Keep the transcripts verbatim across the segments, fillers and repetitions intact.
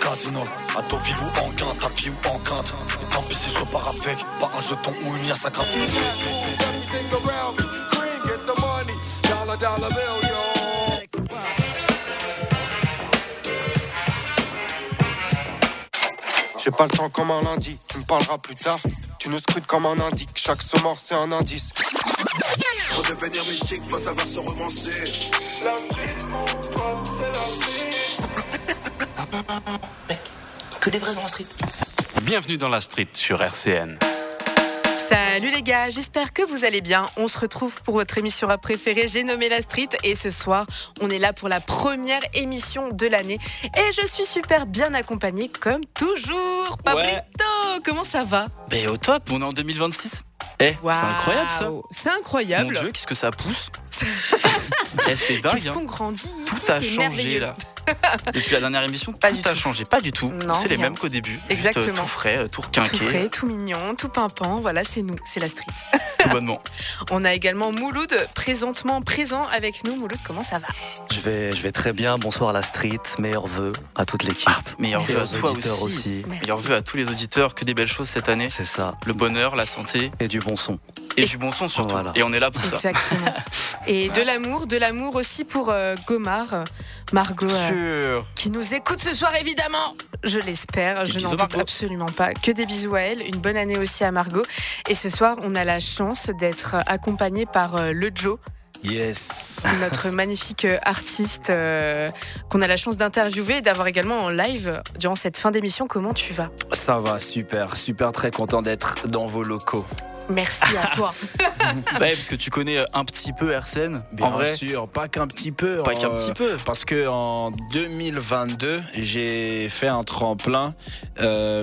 casino. À Deauville ou en gain, tapis ou en quinte. Et tant pis si je repars avec, pas un jeton ou une liasse à graffiti. J'ai pas le temps comme un lundi, tu me parleras plus tard. Tu nous scrutes comme un indique, chaque saut mort c'est un indice. Pour devenir mythique, faut savoir se romancer. La street, mon pote, c'est la street. Mec, que des vrais dans la street. Bienvenue dans la street sur R C N. Salut les gars, j'espère que vous allez bien. On se retrouve pour votre émission rap préférée, j'ai nommé La Street. Et ce soir, on est là pour la première émission de l'année. Et je suis super bien accompagnée comme toujours. Pablito, ouais. Comment ça va? Ben au top, on est en deux mille vingt-six. Eh, wow. C'est incroyable ça. C'est incroyable. Mon Dieu, qu'est-ce que ça pousse. Eh, c'est dingue. Qu'est-ce qu'on hein. grandit ici, Tout c'est a changé merveilleux. là. Depuis la dernière émission, pas tout a tout. changé. Pas du tout. Non, c'est rien. les mêmes qu'au début. Exactement. Juste, euh, tout frais, tout requinqué. Tout frais, tout mignon, tout pimpant. Voilà, c'est nous, c'est La Street. Tout bonnement. On a également Mouloud, présentement présent avec nous. Mouloud, comment ça va? Je vais, je vais très bien. Bonsoir La Street. Meilleurs vœux à toute l'équipe. Ah, meilleurs vœux à toi aussi. aussi. Meilleurs vœux à tous les auditeurs. Que des belles choses cette année. C'est ça. Le bonheur, la santé. Et du bon son. Et, et du bon son surtout. Voilà. Et on est là pour Exactement. ça. Exactement. Et de l'amour, de l'amour aussi pour euh, Gomard, Margot, euh, qui nous écoute ce soir évidemment. Je l'espère, je n'en doute absolument pas. Que des bisous à elle, une bonne année aussi à Margot. Et ce soir, on a la chance d'être accompagné par euh, le Joe. Yes. Notre magnifique artiste euh, qu'on a la chance d'interviewer et d'avoir également en live durant cette fin d'émission. Comment tu vas? Ça va, super, super, très content d'être dans vos locaux. Merci à toi. Ouais, parce que tu connais un petit peu R C N. Bien en vrai. sûr, pas qu'un petit peu. Pas qu'un petit peu. Parce que en deux mille vingt-deux, j'ai fait un tremplin euh,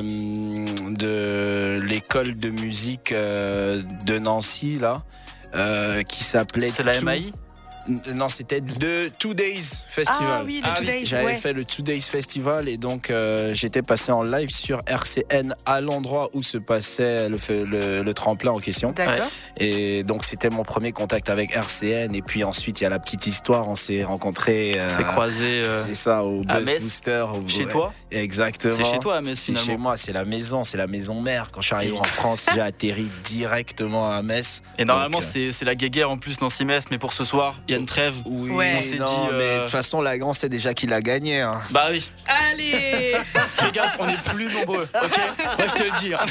de l'école de musique euh, de Nancy là, euh, qui s'appelait. C'est la M A I. Non, c'était le Two Days Festival. Ah oui, le ah, Two Days. J'avais ouais. fait le Two Days Festival et donc euh, j'étais passé en live sur R C N à l'endroit où se passait le, le, le tremplin en question. D'accord. Et donc c'était mon premier contact avec R C N. Et puis ensuite il y a la petite histoire, on s'est rencontrés. Euh, c'est croisé. Euh, c'est ça, au Buzz Metz, Booster. Au, chez ouais, toi. Exactement. C'est chez toi à Metz finalement. C'est chez moi, c'est la maison, c'est la maison mère. Quand je suis arrivé en France, j'ai atterri directement à Metz. Et normalement donc, c'est, c'est la guéguerre en plus Nancy-Metz, mais pour ce soir il y a une trêve. Oui. Ouais. On s'est non, dit, euh... mais de toute façon, la grande, c'est déjà qui l'a gagné. Hein. Bah oui. Allez. Fais gaffe, on est plus nombreux. Ok. Moi, je te le dis. Hein.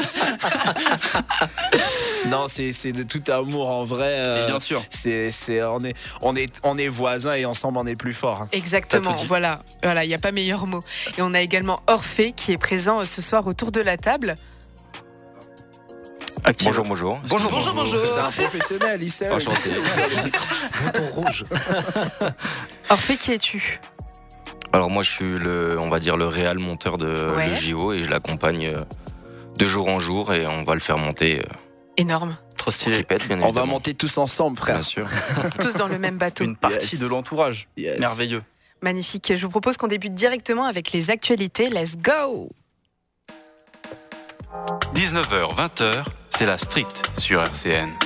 Non, c'est, c'est de tout amour en vrai. Euh, et bien sûr. C'est, c'est, on est, on est, on est voisins et ensemble, on est plus fort. Hein. Exactement. Voilà. Voilà. Il n'y a pas meilleur mot. Et on a également Orphée qui est présent ce soir autour de la table. Active. Bonjour, bonjour. Bonjour, bonjour, bonjour. C'est un professionnel, il sait. Enchanté. Bouton rouge. Orphée, qui es-tu? Alors moi, je suis le, on va dire le réal monteur de, ouais. de J O et je l'accompagne de jour en jour et on va le faire monter. Énorme. Trop stylé. Répète, bien on va monter tous ensemble, frère. Bien sûr. Tous dans le même bateau. Une partie yes. de l'entourage. Yes. Merveilleux. Magnifique. Je vous propose qu'on débute directement avec les actualités. Let's go. dix-neuf heures, vingt heures, c'est la street sur R C N.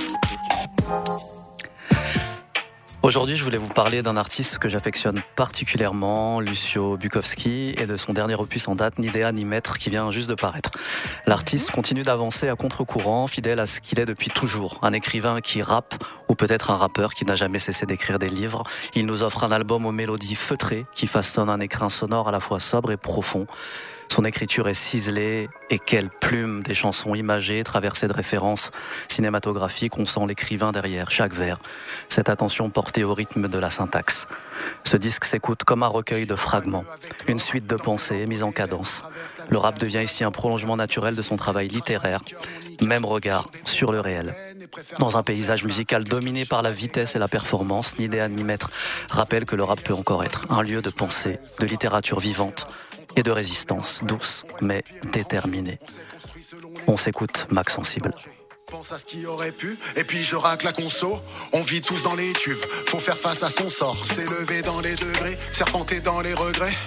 Aujourd'hui, je voulais vous parler d'un artiste que j'affectionne particulièrement, Lucio Bukowski, et de son dernier opus en date, Ni idéa ni maître, qui vient juste de paraître. L'artiste continue d'avancer à contre-courant, fidèle à ce qu'il est depuis toujours. Un écrivain qui rappe, ou peut-être un rappeur qui n'a jamais cessé d'écrire des livres. Il nous offre un album aux mélodies feutrées, qui façonne un écrin sonore à la fois sobre et profond. Son écriture est ciselée, et quelle plume, des chansons imagées, traversées de références cinématographiques, on sent l'écrivain derrière chaque vers. Cette attention portée au rythme de la syntaxe. Ce disque s'écoute comme un recueil de fragments, une suite de pensées mise en cadence. Le rap devient ici un prolongement naturel de son travail littéraire, même regard sur le réel. Dans un paysage musical dominé par la vitesse et la performance, Ni idéa ni maître rappelle que le rap peut encore être un lieu de pensée, de littérature vivante, et de résistance douce mais déterminée. On s'écoute Max Sensible. Pense à ce qui aurait pu, et puis je racle la conso. On vit tous dans les tuves, faut faire face à son sort. S'élever dans les degrés, serpenter dans les regrets.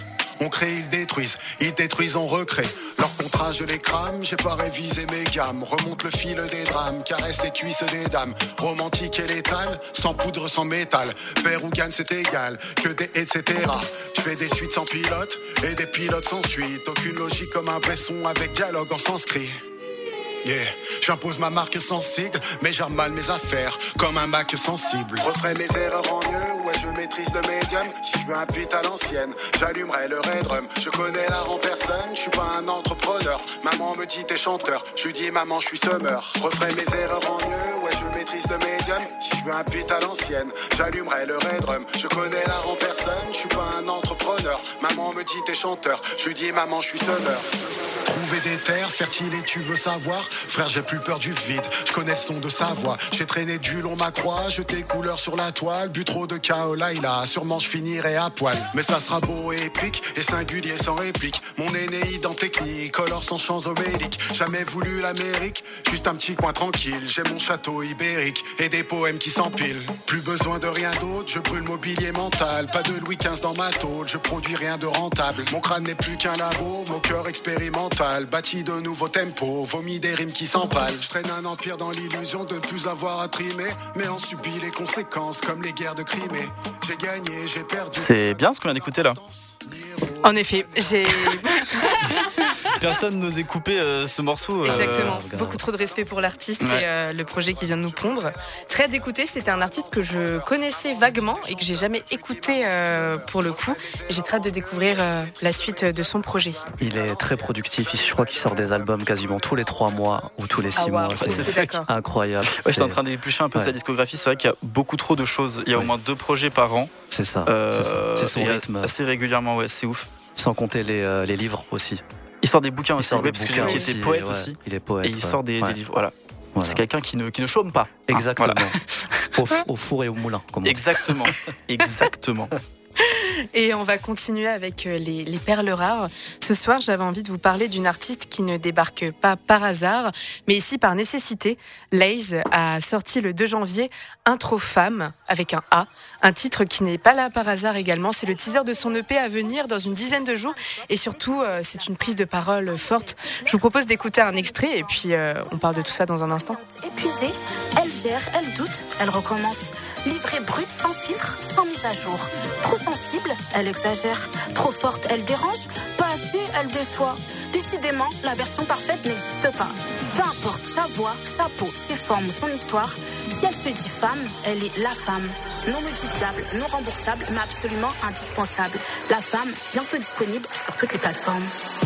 On crée, ils détruisent, ils détruisent, on recrée. Leur contrat, je les crame, j'ai pas révisé mes gammes. Remonte le fil des drames, caresse les cuisses des dames. Romantique et létal, sans poudre, sans métal. Père ou gagne, c'est égal, que des et cetera. Je fais des suites sans pilote, et des pilotes sans suite. Aucune logique comme un vrai son avec dialogue en sanskrit. Yeah, j'impose ma marque sans sigle, mais j'arme mal mes affaires, comme un Mac sensible. Referai mes erreurs en mieux, ouais je maîtrise le médium. Si je veux un beat à l'ancienne, j'allumerai le red drum. Je connais l'art en personne, je suis pas un entrepreneur. Maman me dit t'es chanteur, je lui dis maman je suis semeur. Referai mes erreurs en mieux, ouais je maîtrise le médium. Si je veux un beat à l'ancienne, j'allumerai le red drum. Je connais l'art en personne, je suis pas un entrepreneur. Maman me dit t'es chanteur, je lui dis maman je suis semeur. Trouver des terres fertiles et tu veux savoir. Frère, j'ai plus peur du vide, je connais le son de sa voix. J'ai traîné du long ma croix, jeté couleurs sur la toile. Bu trop de kaolaïla, sûrement je finirai à poil. Mais ça sera beau et épique, et singulier sans réplique. Mon Énéide en technique, color sans champs homéliques. Jamais voulu l'Amérique, juste un petit coin tranquille. J'ai mon château ibérique, et des poèmes qui s'empilent. Plus besoin de rien d'autre, je brûle mobilier mental. Pas de Louis quinze dans ma tôle, je produis rien de rentable. Mon crâne n'est plus qu'un labo, mon cœur expérimental. Bâti de nouveaux tempos, vomi des rimes qui s'empalent. Je traîne un empire dans l'illusion de ne plus avoir à trimer, mais en subit les conséquences comme les guerres de Crimée. J'ai gagné, j'ai perdu. C'est bien ce qu'on vient d'écouter là. En effet, j'ai... Personne n'osait couper euh, ce morceau. Euh... Exactement, beaucoup trop de respect pour l'artiste ouais. et euh, le projet qui vient de nous pondre. Très d'écouter, c'était un artiste que je connaissais vaguement et que j'ai jamais écouté euh, pour le coup. J'ai très hâte de découvrir euh, la suite de son projet. Il est très productif, je crois qu'il sort des albums quasiment tous les trois mois ou tous les six ah, wow, mois. C'est, c'est incroyable. Ouais, j'étais en train d'éplucher un peu ouais. sa discographie, c'est vrai qu'il y a beaucoup trop de choses. Il y a ouais. au moins deux projets par an. C'est ça, euh, c'est, ça. c'est son rythme. Assez régulièrement, ouais, c'est ouf. Sans compter les, euh, les livres aussi. Il sort des bouquins il aussi, sort ouais, des parce bouquins qu'il était poète ouais, aussi. Il est poète. Et il sort des, ouais. des livres, voilà. voilà. C'est quelqu'un qui ne, qui ne chôme pas. Exactement. Hein, voilà. au, au four et au moulin. Comme Exactement. Exactement. Et on va continuer avec les, les perles rares. Ce soir, j'avais envie de vous parler d'une artiste qui ne débarque pas par hasard, mais ici par nécessité. Laze a sorti le deux janvier Intro Femme, avec un A, un titre qui n'est pas là par hasard également. C'est le teaser de son E P à venir dans une dizaine de jours. Et surtout, c'est une prise de parole forte. Je vous propose d'écouter un extrait et puis euh, on parle de tout ça dans un instant. Épuisée, elle gère, elle doute, elle recommence. Livrée brute, sans filtre, sans mise à jour. Trop sensible, elle exagère. Trop forte, elle dérange. Pas assez, elle déçoit. Décidément, la version parfaite n'existe pas. Peu importe sa voix, sa peau, ses formes, son histoire. Si elle se dit femme, elle est la femme. Non modifiable, non remboursable, mais absolument indispensable. La femme, bientôt disponible sur toutes les plateformes.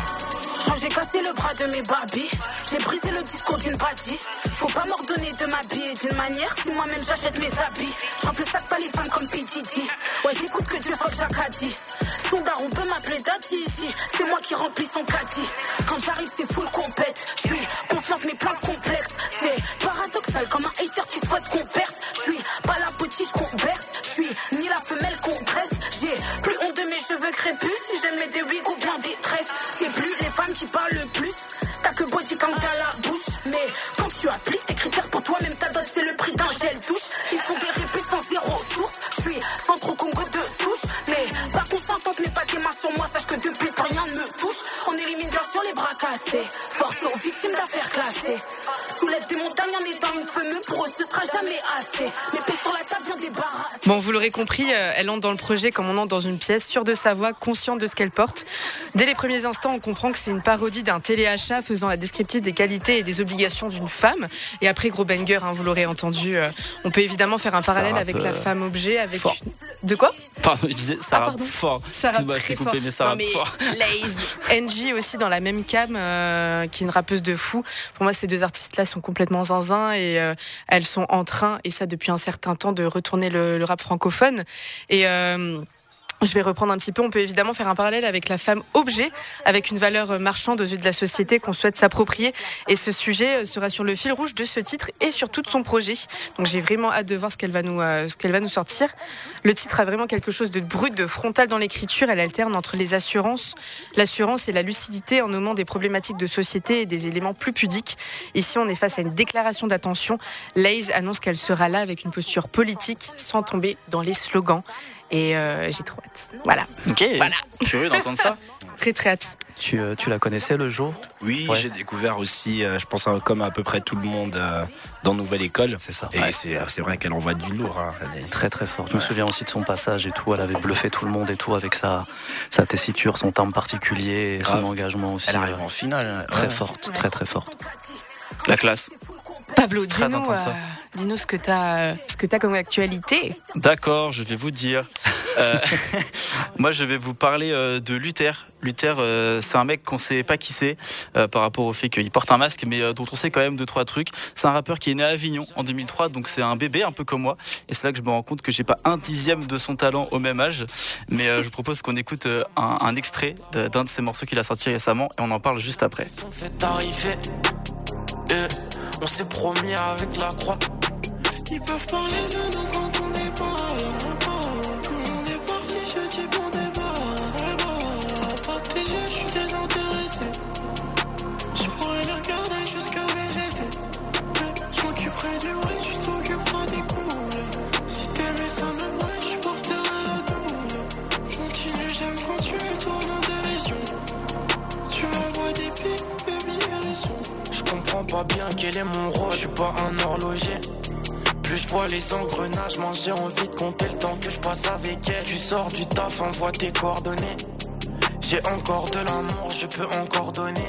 J'ai cassé le bras de mes Barbies. J'ai brisé le discours d'une badie. Faut pas m'ordonner de m'habiller d'une manière si moi-même j'achète mes habits. Je remplis ça pas les femmes comme P D D. Ouais, j'écoute que Dieu fuck Jacadi. Sondar, on peut m'appeler Daddy ici. C'est moi qui remplis son caddie. Quand j'arrive, c'est full compète. Je suis confiante, mais plein de complexes. C'est paradoxal comme un hater qui souhaite qu'on perce. Je suis pas la potiche qu'on berce. Je suis ni la femelle qu'on dresse. J'ai plus honte de mes cheveux crépus. Si j'aime des wigs ou bien des tresses. C'est plus les femmes qui parlent le plus. T'as que body quand t'as la bouche. Mais quand tu appliques tes critères pour toi-même, ta dot c'est le prix d'un gel douche. Ils font des répés sans zéro source. Je suis sans trop Congo de souche. Mais pas consentante, mais pas tes mains sur moi. Sache que depuis plus rien ne me touche. On élimine bien sûr les bras cassés. Force aux victimes d'affaires classées. Soulève des montagnes en étant une femme. Pour eux ce sera jamais assez. Mais paix sur la table bien débarrassée. Bon, vous l'aurez compris, elle entre dans le projet comme on entre dans une pièce, sûre de sa voix, consciente de ce qu'elle porte. Dès les premiers instants, on comprend que c'est une parodie d'un téléachat faisant la descriptive des qualités et des obligations d'une femme. Et après, gros banger, hein, vous l'aurez entendu, euh, on peut évidemment faire un parallèle rappe, avec la femme objet. Avec fort. De quoi? Pardon, je disais, ça ah, rappe fort. Ça rappe très fort. Coupé, mais ça non, rappe mais fort. Laze, Angie aussi dans la même cam, euh, qui est une rappeuse de fou. Pour moi, ces deux artistes-là sont complètement zinzin et euh, elles sont en train, et ça depuis un certain temps, de retourner le, le rap francophone. Et... Euh, Je vais reprendre un petit peu. On peut évidemment faire un parallèle avec la femme objet, avec une valeur marchande aux yeux de la société qu'on souhaite s'approprier. Et ce sujet sera sur le fil rouge de ce titre et sur tout son projet. Donc j'ai vraiment hâte de voir ce qu'elle va nous, euh, ce qu'elle va nous sortir. Le titre a vraiment quelque chose de brut, de frontal dans l'écriture. Elle alterne entre les assurances, l'assurance et la lucidité en nommant des problématiques de société et des éléments plus pudiques. Ici, on est face à une déclaration d'attention. Laze annonce qu'elle sera là avec une posture politique sans tomber dans les slogans. Et euh, j'ai trop hâte. Voilà. Ok. Voilà. Curieux d'entendre ça. Très très hâte. Tu, euh, tu la connaissais le jour ? Oui, Ouais. j'ai découvert aussi, euh, je pense euh, comme à peu près tout le monde euh, dans Nouvelle École. C'est ça. Et Ouais. c'est, c'est vrai qu'elle envoie du lourd. Hein. Elle est- Très très fort. Je me souviens aussi de son passage et tout. Elle avait bluffé tout le monde et tout avec sa, sa tessiture, son timbre particulier et son Grave. engagement aussi. Elle arrive en finale. hein. Très Ouais. forte, Ouais. très très forte. La classe. Pablo, Très dis-nous, d'entendre ça. euh, dis-nous ce que t'as, euh, ce que t'as comme actualité. D'accord, je vais vous dire. Euh, moi, je vais vous parler euh, de Luther. Luther, euh, c'est un mec qu'on sait pas qui c'est euh, par rapport au fait qu'il porte un masque, mais euh, dont on sait quand même deux trois trucs. C'est un rappeur qui est né à Avignon en deux mille trois, donc c'est un bébé un peu comme moi. Et c'est là que je me rends compte que j'ai pas un dixième de son talent au même âge. Mais euh, je vous propose qu'on écoute euh, un, un extrait de- d'un de ses morceaux qu'il a sorti récemment et on en parle juste après. On fait arriver, euh, on s'est promis avec la croix. Ils peuvent parler de nous quand on n'est pas là. Tout le monde est parti, je dis bon débat. Pas tes yeux, je suis désintéressé. Je pourrais les regarder jusqu'à V G T. Je m'occuperai du ouais, tu t'occuperas des coules. Si t'aimais ça même ouais, je porterai la doule. Continue, j'aime quand tu tournes en dérision. Tu m'envoies des pics, baby, hérisson. Je comprends pas bien quel est mon rôle, je suis pas un horloger. Plus je vois les engrenages, j'ai envie de compter le temps que je passe avec elle. Tu sors du taf, envoie tes coordonnées. J'ai encore de l'amour, je peux encore donner.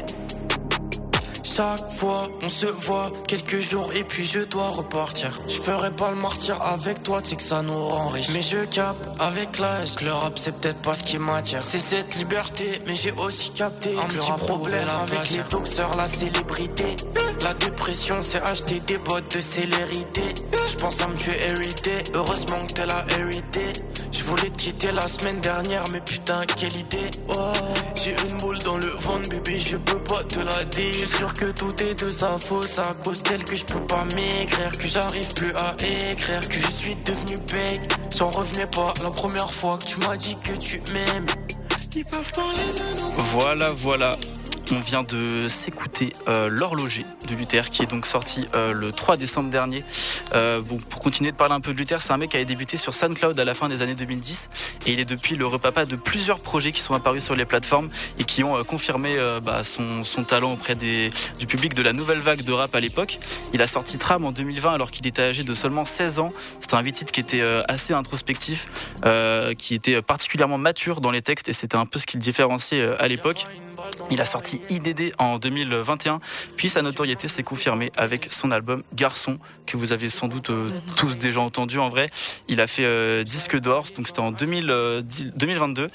Chaque fois, on se voit quelques jours et puis je dois repartir. Je ferai pas le martyr avec toi, tu sais que ça nous rend riches. Mais je capte avec l'âge que le rap c'est peut-être pas ce qui m'attire. C'est cette liberté, mais j'ai aussi capté un petit problème avec les doxeurs, la célébrité. La dépression, c'est acheter des bottes de célérité. Je pense à me tuer hérité, heureusement que t'es la hérité. Je voulais te quitter la semaine dernière, mais putain, quelle idée. Oh, j'ai une boule dans le ventre, bébé, je peux pas te la dire. Je suis sûr que tout est de sa faute, c'est à cause d'elle que je peux pas m'écrire, que j'arrive plus à écrire, que je suis devenu bête. J'en revenais pas la première fois que tu m'as dit que tu m'aimes. Ils peuvent parler de nous. Voilà, voilà. On vient de s'écouter euh, L'Horloger de Luther, qui est donc sorti euh, le trois décembre dernier. Euh, bon, pour continuer de parler un peu de Luther, c'est un mec qui avait débuté sur SoundCloud à la fin des années deux mille dix et il est depuis le repapa de plusieurs projets qui sont apparus sur les plateformes et qui ont euh, confirmé euh, bah, son, son talent auprès des, du public de la nouvelle vague de rap à l'époque. Il a sorti Tram en deux mille vingt alors qu'il était âgé de seulement seize ans. C'était un titre qui était euh, assez introspectif, euh, qui était particulièrement mature dans les textes et c'était un peu ce qui le différenciait euh, à l'époque. Il a sorti I D D en deux mille vingt et un, puis sa notoriété s'est confirmée avec son album Garçon, que vous avez sans doute euh, tous déjà entendu en vrai. Il a fait euh, disque d'or, donc c'était en deux mille vingt-deux.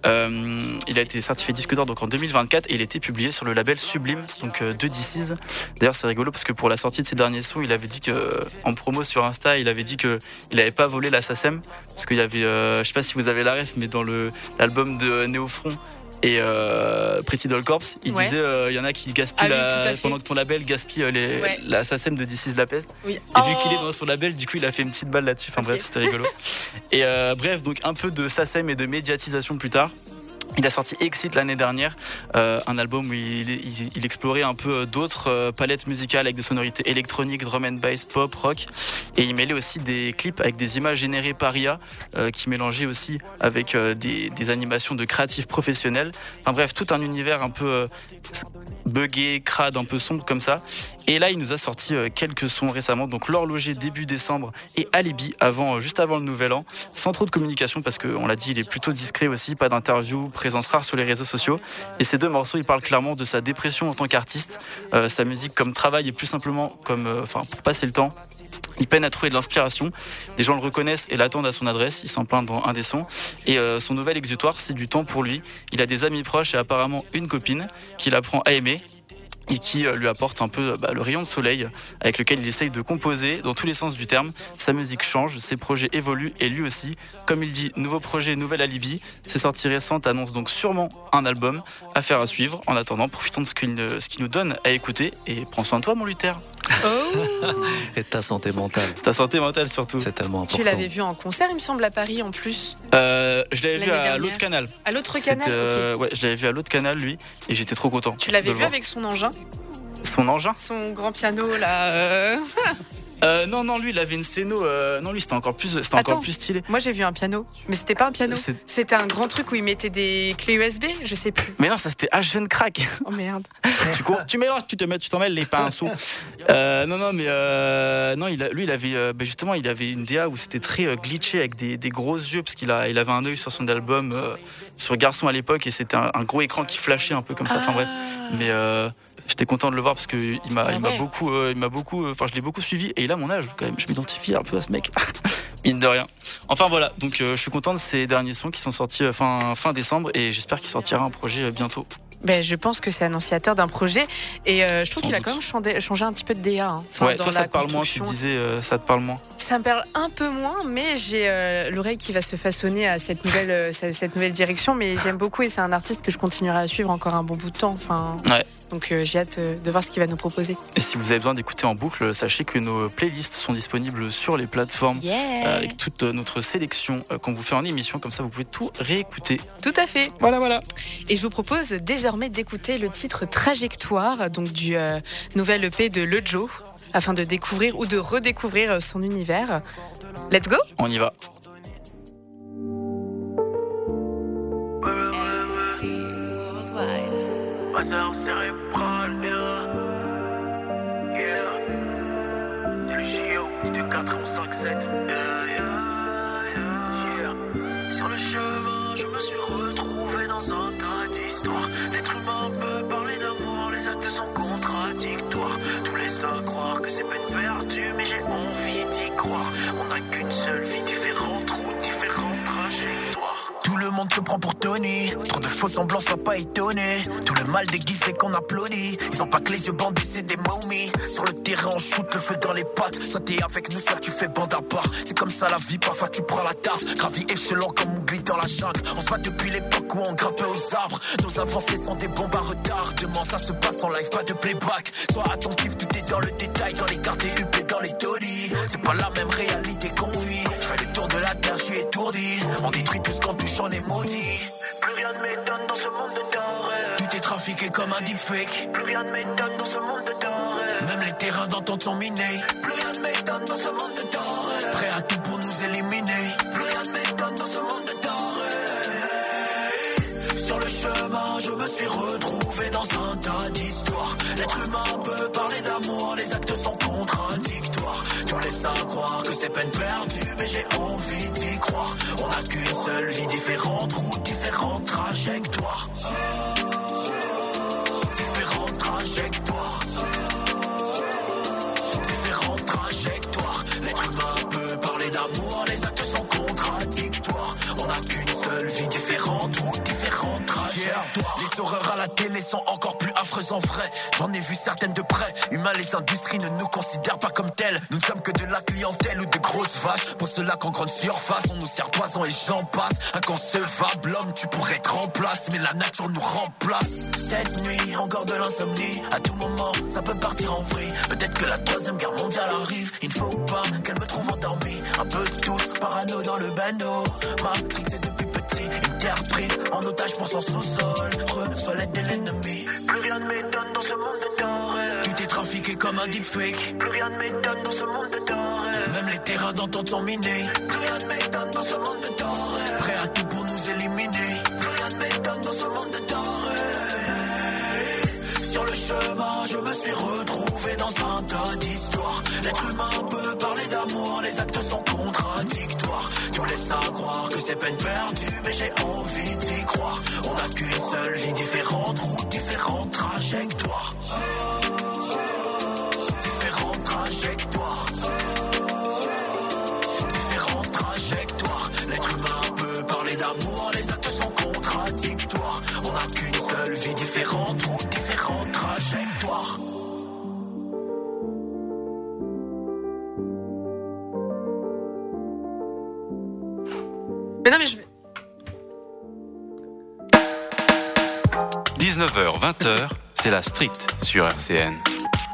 Euh, il a été certifié disque d'or donc en deux mille vingt-quatre et il a été publié sur le label Sublime, donc euh, de D six. D'ailleurs c'est rigolo parce que pour la sortie de ses derniers sons, il avait dit que en promo sur Insta, il avait dit que il n'avait pas volé la SACEM parce qu'il y avait, euh, je sais pas si vous avez la ref, mais dans le l'album de Néofront et euh, Pretty Doll Corps, il ouais. disait il euh, y en a qui gaspillent ah, oui, la, pendant que ton label gaspille les, ouais. la SACEM de D six La Peste. Oui. Et oh. vu qu'il est dans son label, du coup il a fait une petite balle là-dessus. Enfin okay. bref, c'était rigolo. Et euh, bref, donc un peu de SACEM et de médiatisation plus tard. Il a sorti Exit l'année dernière, euh, un album où il, il, il explorait un peu d'autres euh, palettes musicales avec des sonorités électroniques, drum and bass, pop, rock. Et il mêlait aussi des clips avec des images générées par I A euh, qui mélangeaient aussi avec euh, des, des animations de créatifs professionnels. Enfin bref, tout un univers un peu euh, buggé, crade, un peu sombre comme ça. Et là, il nous a sorti euh, quelques sons récemment, donc L'Horloger début décembre et Alibi avant, euh, juste avant le Nouvel An, sans trop de communication parce qu'on l'a dit, il est plutôt discret aussi, pas d'interview, présence rare sur les réseaux sociaux. Et ces deux morceaux, ils parlent clairement de sa dépression en tant qu'artiste, euh, sa musique comme travail et plus simplement comme, enfin, euh, pour passer le temps. Il peine à trouver de l'inspiration. Des gens le reconnaissent et l'attendent à son adresse. Il s'en plaint dans un des sons. Et euh, son nouvel exutoire, c'est du temps pour lui. Il a des amis proches et apparemment une copine qu'il apprend à aimer et qui lui apporte un peu bah, le rayon de soleil avec lequel il essaye de composer dans tous les sens du terme. Sa musique change, ses projets évoluent et lui aussi. Comme il dit, nouveau projet, nouvel alibi. Ses sorties récentes annoncent donc sûrement un album. Affaire à suivre. En attendant, profitons de ce qu'il, ce qu'il nous donne à écouter et prends soin de toi mon Luther. Oh. Et ta santé mentale. Ta santé mentale surtout. C'est tellement important. Tu l'avais vu en concert, il me semble, à Paris en plus. Euh, je l'avais vu à dernière. l'autre canal. À l'autre canal. Euh, okay. Ouais, je l'avais vu à l'autre canal lui, et j'étais trop content. Tu l'avais vu avec son engin. Son engin. Son grand piano là. Euh... euh, Non, non, lui, il avait une scéno. Euh, non, lui, c'était encore plus, c'était Attends, encore plus stylé. Moi, j'ai vu un piano, mais c'était pas un piano. C'est... C'était un grand truc où il mettait des clés U S B, je sais plus. Mais non, ça c'était H vingt crack. Oh merde. tu, cours, tu mélanges, tu te mets, tu t'en mêles les pinceaux. Euh, non, non, mais euh, non, il a, lui, il avait euh, ben justement, il avait une D A où c'était très euh, glitché avec des, des gros yeux parce qu'il a, il avait un œil sur son album euh, sur Garçon à l'époque et c'était un, un gros écran qui flashait un peu comme ça. Enfin bref, mais euh, j'étais content de le voir parce que il m'a, ah, il m'a ouais. beaucoup, euh, il m'a beaucoup, enfin, euh, je l'ai beaucoup suivi et il a mon âge quand même. Je m'identifie un peu à ce mec, mine de rien. Enfin voilà, donc euh, je suis content de ces derniers sons qui sont sortis euh, fin fin décembre et j'espère qu'il sortira un projet euh, bientôt. Ben, je pense que c'est annonciateur d'un projet et euh, je trouve Sans qu'il doute. a quand même changé, changé un petit peu de D A. Hein. Enfin, ouais, dans toi la ça te parle moins, tu disais euh, ça te parle moins. Ça me parle un peu moins, mais j'ai euh, l'oreille qui va se façonner à cette nouvelle, euh, cette nouvelle direction. Mais j'aime beaucoup et c'est un artiste que je continuerai à suivre encore un bon bout de temps. Enfin, ouais. Donc euh, j'ai hâte euh, de voir ce qu'il va nous proposer. Et si vous avez besoin d'écouter en boucle, sachez que nos playlists sont disponibles sur les plateformes yeah. euh, avec toute notre sélection euh, qu'on vous fait en émission. Comme ça, vous pouvez tout réécouter. Tout à fait. Voilà, voilà. Et je vous propose désormais d'écouter le titre Trajectoire, donc du euh, nouvel E P de Lejo, afin de découvrir ou de redécouvrir son univers. Let's go. On y va. Hasard cérébral, yeah. Yeah. C'est le J O de quatre un cinq sept. Yeah, yeah, yeah. Yeah. Sur le chemin, je me suis retrouvé dans un tas d'histoires. L'être humain peut parler d'amour, les actes sont contradictoires. Tous laissent à croire que c'est peine perdue, mais j'ai envie d'y croire. On n'a qu'une seule vie, différentes routes, différentes trajectoires. Tout le monde se prend pour Tony. Trop de faux semblants, sois pas étonné. Tout le mal déguisé qu'on applaudit. Ils ont pas que les yeux bandés, c'est des momies. Sur le terrain, on shoot le feu dans les pattes. Soit t'es avec nous, soit tu fais bande à part. C'est comme ça la vie, parfois tu prends la tarte. Gravi échelon comme oubli dans la jungle. On se bat depuis l'époque où on grimpait aux arbres. Nos avancées sont des bombes à retardement. Ça se passe en live, pas de playback. Sois attentif, tout est dans le détail. Dans les cartes et U P, dans les tollies. C'est pas la même réalité qu'on vit. Je fais le tour de la terre, je suis étourdi. On détruit tout ce qu'on touche, on est maudit. Plus rien ne m'étonne dans ce monde de doré. Tout est trafiqué comme un deepfake. Plus rien ne m'étonne dans ce monde de doré. Même les terrains d'entente sont minés. Plus rien ne m'étonne dans ce monde de doré. Prêt à tout pour nous éliminer. Plus rien ne m'étonne dans ce monde de doré. Sur le chemin, je me suis retrouvé dans un tas d'histoires. L'être humain peut parler d'amour, les actes sont contradictoires. Tout laisse à croire que c'est peine perdue, mais j'ai envie d'y croire. On n'a qu'une seule vie, différentes routes, différentes trajectoires. Différentes trajectoires. Différentes trajectoires. L'être humain peut parler d'amour, les actes sont contradictoires. On n'a qu'une seule vie, différentes routes, différentes trajectoires. Les horreurs à la télé sont encore plus affreuses en vrai. J'en ai vu certaines de près. Humains, les industries ne nous considèrent pas comme tels. Nous ne sommes que de la clientèle ou de grosses vaches. Pour cela qu'en grande surface, on nous sert poison et j'en passe. Inconcevable, homme, tu pourrais être en place, mais la nature nous remplace. Cette nuit, encore de l'insomnie. À tout moment, ça peut partir en vrille. Peut-être que la troisième guerre mondiale arrive. Il ne faut pas qu'elle me trouve endormi. Un peu de tous, parano dans le bando. Matrix est depuis petit, une terre prise en otage pour son sous-sol. Reçois l'aide de l'ennemi. Plus rien ne m'étonne dans ce monde de doré. Tout est trafiqué comme un deepfake. Plus rien ne m'étonne dans ce monde de doré. Même les terrains d'entente sont minés. Plus rien ne m'étonne dans ce monde de doré. Prêt à tout pour nous éliminer. Plus rien ne m'étonne dans ce monde de doré. Sur le chemin, je me suis retrouvé dans un tas d'histoires. L'être humain peut parler d'amour, les actes sont contradictoires. Tout laisse à croire que c'est peine perdue, mais j'ai envie d'y croire. On n'a qu'une seule vie, différentes routes, différentes trajectoires. Différentes trajectoires. Différentes trajectoires. L'être humain peut parler d'amour, les actes sont contradictoires. On n'a qu'une seule vie, différentes routes, différentes trajectoires. Mais non mais je vais... dix-neuf heures vingt, c'est la Street sur R C N.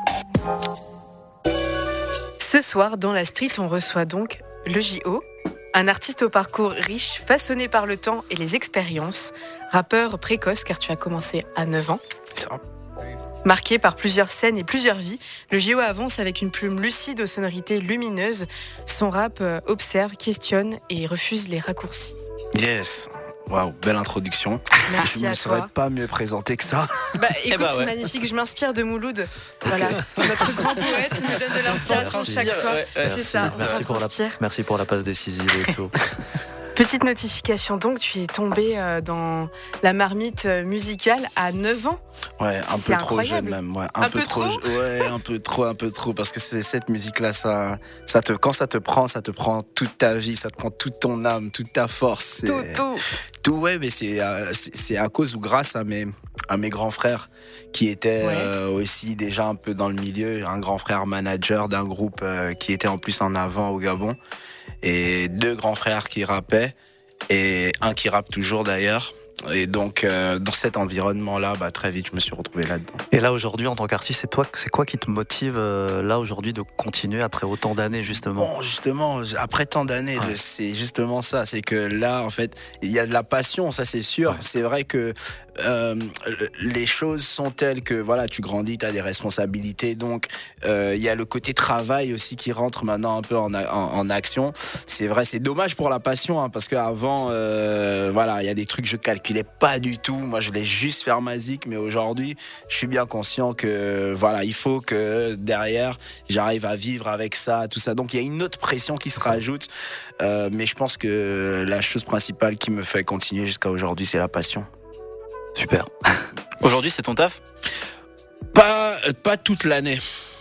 Ce soir, dans la Street, on reçoit donc le J O, un artiste au parcours riche, façonné par le temps et les expériences, rappeur précoce car tu as commencé à neuf ans. C'est ça. Marqué par plusieurs scènes et plusieurs vies, le J O avance avec une plume lucide aux sonorités lumineuses. Son rap euh, observe, questionne et refuse les raccourcis. Yes. Waouh, belle introduction. Merci je ne à me serais toi. pas mieux présenté que ça. Bah écoute, Eh bah ouais. magnifique, je m'inspire de Mouloud. Voilà, notre grand poète me donne de l'inspiration Merci. chaque soir. Ouais, ouais. C'est ça, on Merci s'en pour, la, inspire. merci pour la passe décisive et tout. Petite notification donc, tu es tombé euh, dans la marmite euh, musicale à neuf ans. Ouais, un C'est peu trop incroyable. jeune même. Ouais, un, Un peu, peu trop. trop je- Ouais, un peu trop, un peu trop. Parce que c'est cette musique-là, ça, ça te, quand ça te prend, ça te prend toute ta vie, ça te prend toute ton âme, toute ta force. Tout, C'est- tout. Tout, ouais, mais c'est, euh, c'est c'est à cause ou grâce à mes, à mes grands frères qui étaient Ouais. euh, aussi déjà un peu dans le milieu. Un grand frère manager d'un groupe euh, qui était en plus en avant au Gabon. Et deux grands frères qui rappaient. Et un qui rappe toujours d'ailleurs. Et donc, euh, dans cet environnement-là, bah, très vite, je me suis retrouvé là-dedans. Et là aujourd'hui en tant qu'artiste, c'est toi, c'est quoi qui te motive euh, là aujourd'hui de continuer après autant d'années justement? Bon, justement, après tant d'années, Ouais. le- c'est justement ça. C'est que là, en fait, il y a de la passion, ça c'est sûr. Ouais. C'est vrai que euh, les choses sont telles que voilà, tu grandis, tu as des responsabilités. Donc, euh, il y a le côté travail aussi qui rentre maintenant un peu en, a- en, en action. C'est vrai, c'est dommage pour la passion, hein, parce qu'avant, euh, voilà, il y a des trucs que je calculais pas du tout. Moi, je voulais juste faire ma zik, mais aujourd'hui, je suis bien conscient que voilà, il faut que derrière, j'arrive à vivre avec ça, tout ça. Donc, il y a une autre pression qui se rajoute. Euh, mais je pense que la chose principale qui me fait continuer jusqu'à aujourd'hui, c'est la passion. Super. Aujourd'hui, c'est ton taf? Pas, pas toute l'année.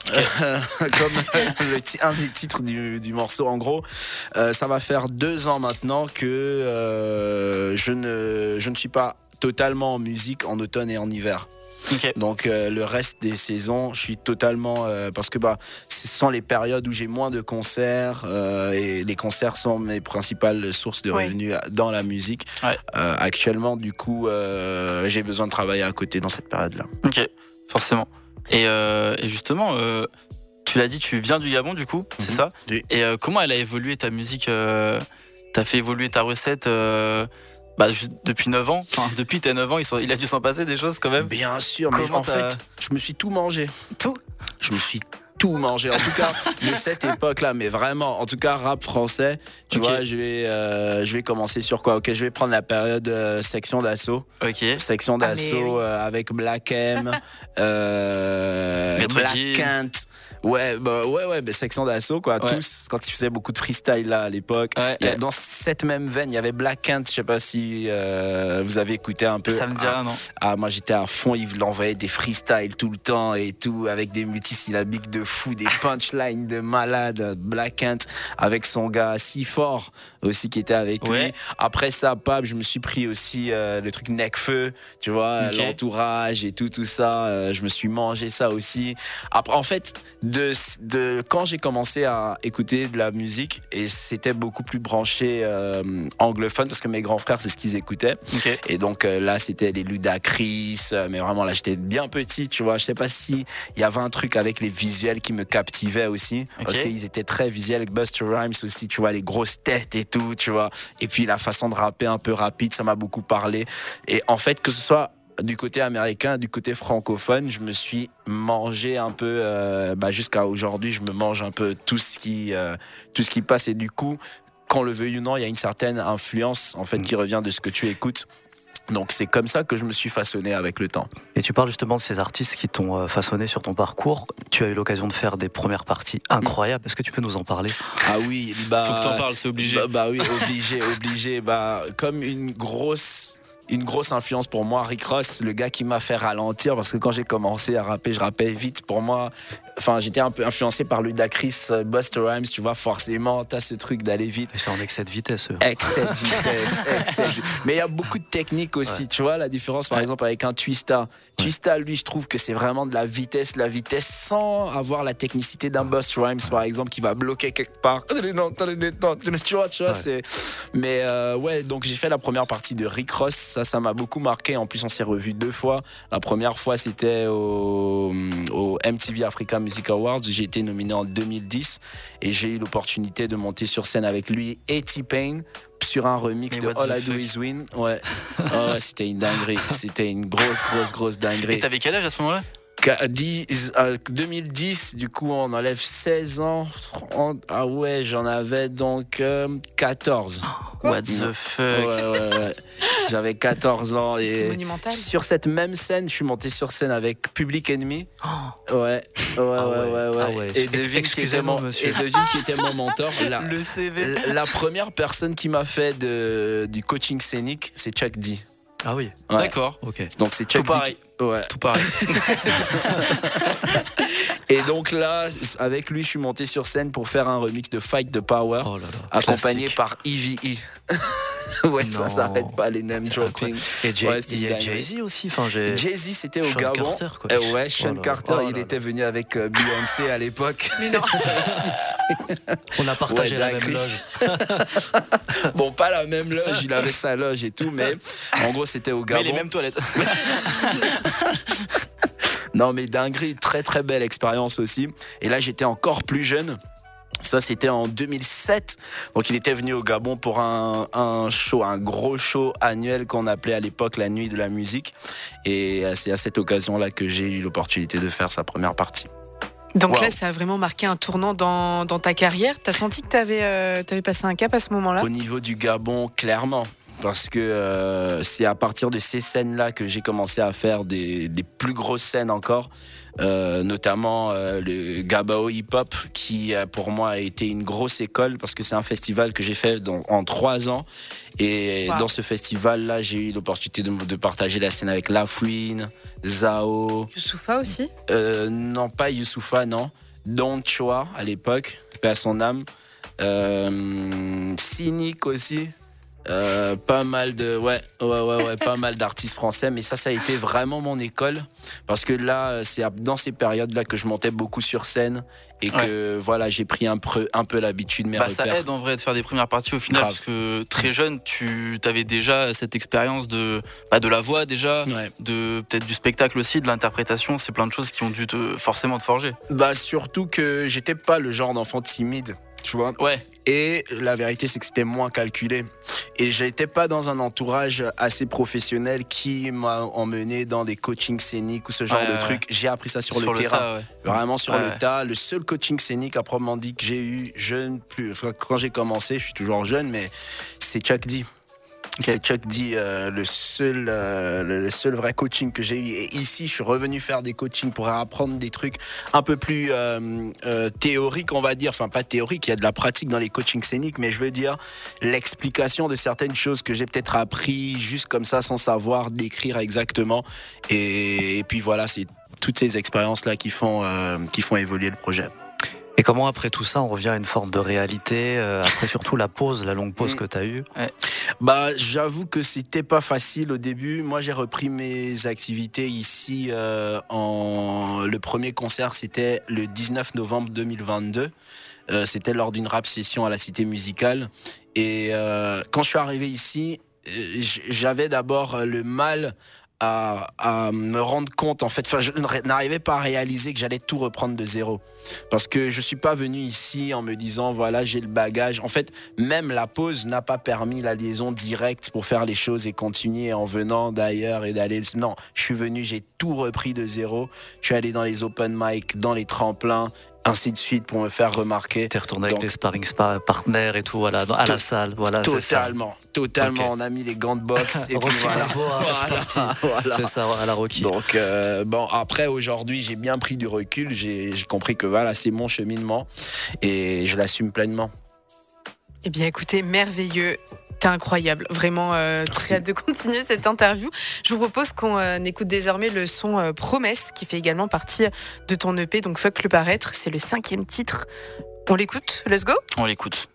Comme le ti- un des titres du, du morceau, en gros, euh, ça va faire deux ans maintenant que euh, je ne, je ne suis pas totalement en musique en automne et en hiver. Ok. Donc euh, le reste des saisons, je suis totalement euh, parce que bah ce sont les périodes où j'ai moins de concerts euh, et les concerts sont mes principales sources de Ouais. revenus dans la musique. Ouais. Euh, actuellement, du coup, euh, j'ai besoin de travailler à côté dans cette période-là. Ok, forcément. Et, euh, et justement, euh, tu l'as dit, tu viens du Gabon, du coup, c'est Mhm. ça? Oui. Et euh, comment elle a évolué ta musique euh, T'as fait évoluer ta recette euh, bah, juste depuis neuf ans? Enfin, depuis tes neuf ans, il, s'en- il a dû s'en passer des choses quand même? Bien sûr, mais Comment en t'as- fait, je me suis tout mangé. Tout? Je me suis tout mangé. En tout cas, de cette époque-là, mais vraiment, en tout cas, rap français, tu Ok. vois, je vais, euh, je vais commencer sur quoi? Ok, je vais prendre la période euh, section d'assaut. Ok. Section Ah, mais d'assaut oui. euh, avec Black M, euh, Maître Black Gims. Kent. Ouais, bah, ouais, ouais, bah, section d'assaut, quoi. Ouais. Tous, quand ils faisaient beaucoup de freestyle là à l'époque. Ouais, Il y a, ouais. dans cette même veine, il y avait Black Kent. Je sais pas si euh, vous avez écouté un peu. Ça me dit Ah, rien, non? ah, moi j'étais à fond, il envoyait des freestyles tout le temps et tout, avec des multisyllabiques de fou, des punchlines de malade. Black Kent avec son gars si fort aussi qui était avec Ouais. lui. Après ça, Pab, je me suis pris aussi euh, le truc Necfeu, tu vois, Ok. l'entourage et tout, tout ça. euh, je me suis mangé ça aussi. Après, en fait, de, de quand j'ai commencé à écouter de la musique, et c'était beaucoup plus branché euh, anglophone parce que mes grands frères, c'est ce qu'ils écoutaient. Ok. Et donc euh, là, c'était les Ludacris, euh, mais vraiment là, j'étais bien petit, tu vois. Je sais pas si il y avait un truc avec les visuels qui me captivait aussi, parce Ok. qu'ils étaient très visuels. Avec Busta Rhymes aussi, tu vois, les grosses têtes et tout, tu vois. Et puis la façon de rapper un peu rapide, ça m'a beaucoup parlé. Et en fait, que ce soit du côté américain, du côté francophone, je me suis mangé un peu, euh, bah, jusqu'à aujourd'hui, je me mange un peu tout ce qui, euh, tout ce qui passe. Et du coup, qu'on le veuille ou non, il y a une certaine influence en fait qui revient de ce que tu écoutes. Donc c'est comme ça que je me suis façonné avec le temps. Et tu parles justement de ces artistes qui t'ont euh, façonné sur ton parcours. Tu as eu l'occasion de faire des premières parties incroyables. Est-ce que tu peux nous en parler? Ah oui, bah, Faut que t'en parles, c'est obligé. Bah, bah oui, obligé, obligé. Bah, comme une grosse, une grosse influence pour moi, Rick Ross, le gars qui m'a fait ralentir, parce que quand j'ai commencé à rapper, je rappais vite. Pour moi, enfin, j'étais un peu influencé par Ludacris, euh, Busta Rhymes, tu vois, forcément, t'as ce truc d'aller vite. C'est en excès de vitesse. eux. Excès de vitesse, excès de- Mais il y a beaucoup de techniques aussi, Ouais. tu vois, la différence par Ouais. exemple avec un Twista. Twista, lui, je trouve que c'est vraiment de la vitesse, la vitesse sans avoir la technicité d'un Busta Rhymes, par exemple, qui va bloquer quelque part. Tu vois, tu vois, Ouais. c'est. Mais euh, ouais, donc j'ai fait la première partie de Rick Ross, ça, ça m'a beaucoup marqué. En plus, on s'est revus deux fois. La première fois, c'était au, au M T V Africa Music Awards. J'ai été nominé en deux mille dix et j'ai eu l'opportunité de monter sur scène avec lui et T-Pain sur un remix Mais de what All the I Do fuck. Is Win. Ouais, Ah ouais, c'était une dinguerie. C'était une grosse, grosse, grosse dinguerie. Et t'avais quel âge à ce moment-là? deux mille dix, du coup, on enlève seize ans. Ah ouais, j'en avais donc euh, quatorze. Quoi? What the fuck? Ouais, ouais, ouais. J'avais quatorze ans. Et c'est monumental. Sur cette même scène, je suis monté sur scène avec Public Enemy. Oh. Ouais, ouais, ah ouais, ouais, ouais, ouais. Ah ouais. Et devine qui était mon, et devine qui était mon mentor. La, le C V. La, la première personne qui m'a fait de, du coaching scénique, c'est Chuck D. Ah oui. Ouais. D'accord. Ok. Donc c'est Chuck Tout pareil. D. Ouais. Tout pareil. Et donc là, avec lui, je suis monté sur scène pour faire un remix de Fight the Power, oh là là, accompagné classique. par E V E. Ouais, non. Ça s'arrête pas, les name dropping. Et Jay, ouais, il y a Jay-Z aussi. Enfin, j'ai... Jay-Z, c'était au Sean Gabon. Carter, quoi. Euh, ouais, Sean oh Carter, oh il était venu avec euh, Beyoncé à l'époque. Mais non. On a partagé ouais, la même loge. Bon, pas la même loge, il avait sa loge et tout, mais en gros, c'était au Gabon. Mais les mêmes toilettes. Non, mais dinguerie, très très belle expérience aussi. Et là, j'étais encore plus jeune. Ça, c'était en deux mille sept. Donc, il était venu au Gabon pour un, un show, un gros show annuel qu'on appelait à l'époque la Nuit de la musique. Et c'est à cette occasion-là que j'ai eu l'opportunité de faire sa première partie. Donc wow. Là, ça a vraiment marqué un tournant dans, dans ta carrière. T'as senti que t'avais, euh, t'avais passé un cap à ce moment-là? Au niveau du Gabon, clairement. Parce que euh, c'est à partir de ces scènes-là que j'ai commencé à faire des, des plus grosses scènes encore, euh, notamment euh, le Gabao Hip Hop, qui euh, pour moi a été une grosse école, parce que c'est un festival que j'ai fait dans, en trois ans. Et wow. Dans ce festival-là, j'ai eu l'opportunité de, de partager la scène avec Lafouine, Zao. Youssoufa aussi euh, Non, pas Youssoufa, non. Don Chua à l'époque, paix à son âme. Euh, Cynic aussi. Euh, pas mal de ouais ouais ouais ouais pas mal d'artistes français, mais ça ça a été vraiment mon école, parce que là c'est dans ces périodes là que je montais beaucoup sur scène et que ouais. voilà, j'ai pris un peu un peu l'habitude de mes bah, repères. Ça aide en vrai de faire des premières parties au final. Grave. Parce que très jeune tu avais déjà cette expérience de bah, de la voix déjà, ouais. de peut-être du spectacle aussi, de l'interprétation. C'est plein de choses qui ont dû te forcément te forger. Bah surtout que j'étais pas le genre d'enfant timide, tu vois. Ouais. Et la vérité, c'est que c'était moins calculé. Et j'étais pas dans un entourage assez professionnel qui m'a emmené dans des coachings scéniques ou ce genre ouais, de ouais. trucs. J'ai appris ça sur, sur le, le terrain. Tas, ouais. Vraiment sur ouais, le ouais. tas. Le seul coaching scénique à proprement dit que j'ai eu jeune, plus, quand j'ai commencé, je suis toujours jeune, mais c'est Chuck D. Okay. C'est Chuck D, euh, le seul, euh, le seul vrai coaching que j'ai eu. Et ici, je suis revenu faire des coachings pour apprendre des trucs un peu plus euh, euh, théoriques, on va dire. Enfin, pas théoriques, il y a de la pratique dans les coachings scéniques, mais je veux dire l'explication de certaines choses que j'ai peut-être appris juste comme ça, sans savoir décrire exactement. Et, et puis voilà, c'est toutes ces expériences-là qui font, euh, qui font évoluer le projet. Et comment après tout ça on revient à une forme de réalité, euh, après surtout la pause, la longue pause mmh. que tu as eue? Ouais. Bah j'avoue que c'était pas facile au début. Moi j'ai repris mes activités ici euh, en le premier concert c'était le dix-neuf novembre deux mille vingt-deux. Euh, c'était lors d'une rap session à la Cité Musicale et euh, quand je suis arrivé ici, j'avais d'abord le mal À, à me rendre compte en fait, enfin, je n'arrivais pas à réaliser que j'allais tout reprendre de zéro, parce que je suis pas venu ici en me disant voilà j'ai le bagage. En fait même la pause n'a pas permis la liaison directe pour faire les choses et continuer en venant d'ailleurs et d'aller. Non, je suis venu, j'ai tout repris de zéro. Je suis allé dans les open mic, dans les tremplins, ainsi de suite pour me faire remarquer. T'es retourné avec tes sparring partners et tout, voilà, à la salle, voilà. Totalement, c'est ça. totalement. Okay. On a mis les gants de boxe et puis voilà. voilà. voilà. C'est ça, à la Rocky. Donc euh, bon, après aujourd'hui, j'ai bien pris du recul. J'ai, j'ai compris que voilà, c'est mon cheminement et je l'assume pleinement. Eh bien, écoutez, merveilleux. T'es incroyable, vraiment euh, très hâte de continuer cette interview. Je vous propose qu'on euh, écoute désormais le son euh, Promesse, qui fait également partie de ton E P, donc Fuck le paraître. C'est le cinquième titre. On l'écoute, let's go. On l'écoute.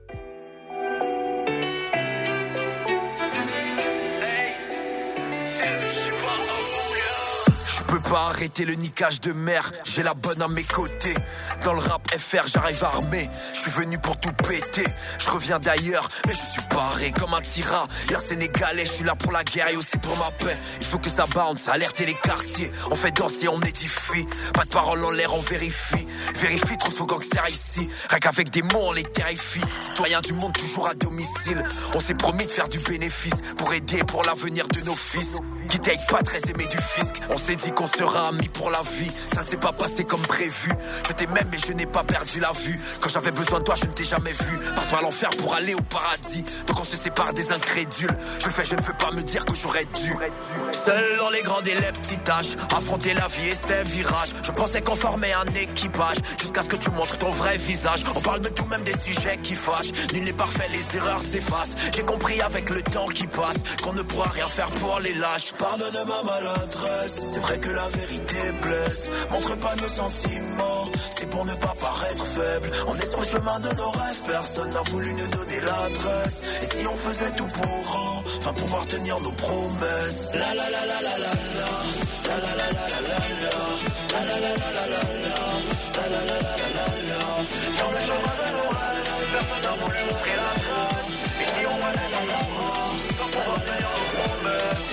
Je peux pas arrêter le niquage de mer, j'ai la bonne à mes côtés. Dans le rap F R j'arrive armé, je suis venu pour tout péter. Je reviens d'ailleurs, mais je suis barré comme un tyran. Hier sénégalais, je suis là pour la guerre et aussi pour ma paix. Il faut que ça bounce, alerter les quartiers. On fait danser, on édifie. Pas de parole en l'air, on vérifie. Vérifie, trop de faux gangsters ici. Rien qu'avec des mots, on les terrifie. Citoyens du monde, toujours à domicile. On s'est promis de faire du bénéfice pour aider pour l'avenir de nos fils. Qui t'aide pas très aimé du fisc. On s'est dit qu'on sera amis pour la vie. Ça ne s'est pas passé comme prévu. Je t'aimais mais je n'ai pas perdu la vue. Quand j'avais besoin de toi je ne t'ai jamais vu. Passe par l'enfer pour aller au paradis. Donc on se sépare des incrédules. Je fais, je ne veux pas me dire que j'aurais dû. Seul dans les grandes et les petites tâches. Affronter la vie et ses virages. Je pensais qu'on formait un équipage. Jusqu'à ce que tu montres ton vrai visage. On parle de tout, même des sujets qui fâchent. Nul n'est parfait, les erreurs s'effacent. J'ai compris avec le temps qui passe qu'on ne pourra rien faire pour les lâches. Pardonne ma maladresse. C'est vrai que la vérité blesse. Montre pas nos sentiments. C'est pour ne pas paraître faible. On est sur le chemin de nos rêves. Personne n'a voulu nous donner l'adresse. Et si on faisait tout pour enfin pouvoir tenir nos promesses. La la la la la la la. La la la la la la la. La la la la la la la. La la la la la la la. Sur le chemin de nos rêves. Personne n'a voulu montrer la trace. Et si on valait la la la. Sans pouvoir tenir nos promesses.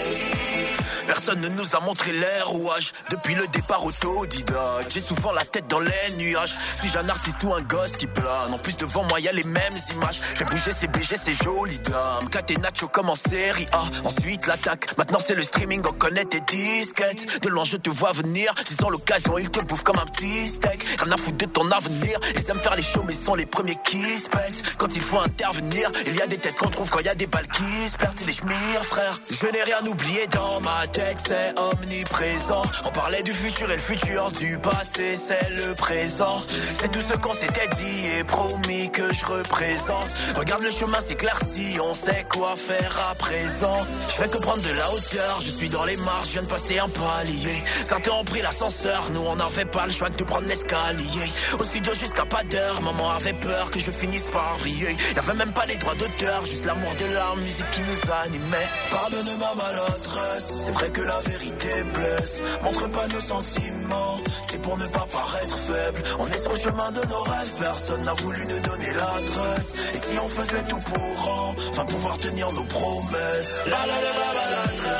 Personne ne nous a montré les rouages. Depuis le départ autodidacte. J'ai souvent la tête dans les nuages. Suis-je un artiste ou un gosse qui plane? En plus devant moi y'a les mêmes images. J'ai bougé, c'est B G, c'est joli dame. Catenaccio comme en série A. Ensuite l'attaque, maintenant c'est le streaming. On connaît tes disquettes. De loin je te vois venir. S'ils ont l'occasion ils te bouffent comme un petit steak. Rien à foutre de ton avenir. Ils aiment faire les shows mais ils sont les premiers qui se pètent. Quand il faut intervenir, il y a des têtes qu'on trouve quand il y a des balles qui se perdent. C'est des chemires frère. Je n'ai rien oublié dans ma tête, c'est omniprésent. On parlait du futur et le futur du passé, c'est le présent. C'est tout ce qu'on s'était dit et promis que je représente. Regarde le chemin s'éclaircit, on sait quoi faire à présent. Je fais que prendre de la hauteur, je suis dans les marches, je viens de passer un palier. Certains ont pris l'ascenseur, nous on n'avait pas le choix que de prendre l'escalier. Au studio jusqu'à pas d'heure, maman avait peur que je finisse par vriller. Y'avait même pas les droits d'auteur, juste l'amour de la musique qui nous animait. Pardonne ma maladresse, c'est vrai que la vérité blesse. Montre pas nos sentiments, c'est pour ne pas paraître faible. On est sur le chemin de nos rêves, personne n'a voulu nous donner l'adresse. Et si on faisait tout pour enfin pouvoir tenir nos promesses. La la la la la la la.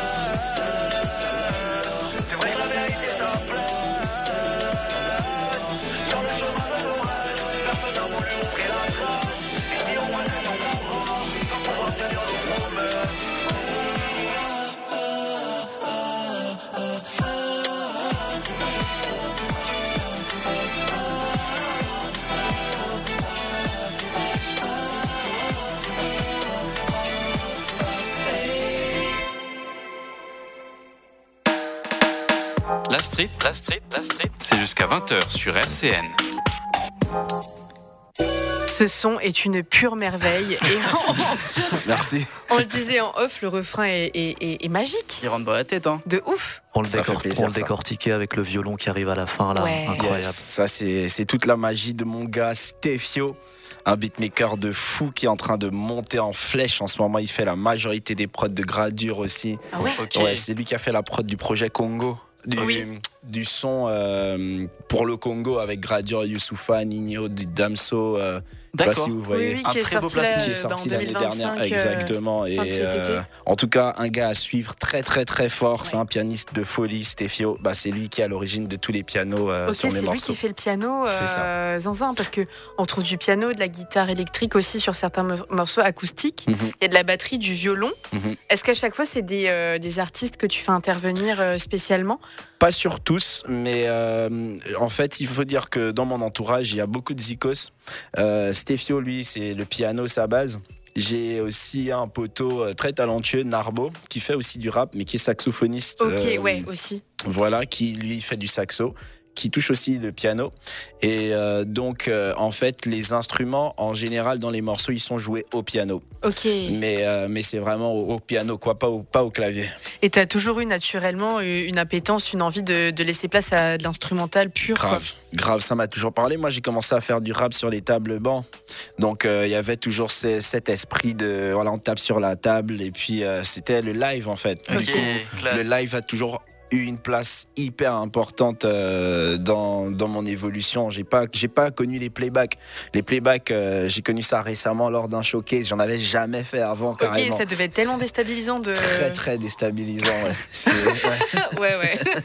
C'est vrai la vérité ça blesse. Sur le chemin de nos rêves, personne n'a voulu montrer la trace. Et si on voit la la la la, sans pouvoir tenir nos promesses. La Street, la Street, la Street, c'est jusqu'à vingt heures sur R C N. Ce son est une pure merveille. Et on... Merci. On le disait en off, le refrain est, est, est, est magique. Il rentre dans la tête, hein. De ouf. On le, décor- plaisir, on le décortiquait avec le violon qui arrive à la fin, là. Ouais. Incroyable. Yes, ça, c'est, c'est toute la magie de mon gars Stefio. Un beatmaker de fou qui est en train de monter en flèche en ce moment. Il fait la majorité des prods de Gradure aussi. Ah ouais, okay. Ouais, c'est lui qui a fait la prod du projet Congo. Du, oui. du son euh, pour le Congo avec Gradure, Youssoufa, Nino, Damso. Euh, D'accord. Si vous voyez. Oui, oui, qui un est très beau placement. Qui est sorti bah, l'année dernière. Euh, Exactement. Et euh, en tout cas, un gars à suivre très, très, très fort. Ouais. C'est un pianiste de folie, Stefio. Bah, c'est lui qui est à l'origine de tous les pianos euh, okay, sur mes morceaux. C'est lui qui fait le piano, euh, zinzin, parce qu'on trouve du piano, de la guitare électrique aussi sur certains morceaux acoustiques. Mm-hmm. Il y a de la batterie, du violon. Mm-hmm. Est-ce qu'à chaque fois, c'est des, euh, des artistes que tu fais intervenir euh, spécialement ? Pas sur tous, mais euh, en fait, il faut dire que dans mon entourage, il y a beaucoup de zikos. Euh, Stefio, lui, c'est le piano, sa base. J'ai aussi un poteau très talentueux, Narbo, qui fait aussi du rap, mais qui est saxophoniste. Ok, euh, ouais, aussi. Voilà, qui lui fait du saxo, qui touche aussi le piano. Et euh, donc, euh, en fait, les instruments, en général, dans les morceaux, ils sont joués au piano. Ok. Mais, euh, mais c'est vraiment au, au piano, quoi, pas au, pas au clavier. Et t'as toujours eu naturellement une appétence, une envie de, de laisser place à de l'instrumental pur. Grave, quoi. grave, ça m'a toujours parlé. Moi, j'ai commencé à faire du rap sur les tables bancs. Donc, il euh, y avait toujours ces, cet esprit de, voilà, on tape sur la table. Et puis, euh, c'était le live, en fait. Ok, du coup, le live a toujours eu une place hyper importante euh, dans, dans mon évolution. J'ai pas, j'ai pas connu les playbacks. Les playbacks, euh, j'ai connu ça récemment lors d'un showcase. J'en avais jamais fait avant, ok, carrément. Ça devait être tellement déstabilisant de... Très, très déstabilisant, ouais. C'est, ouais. ouais,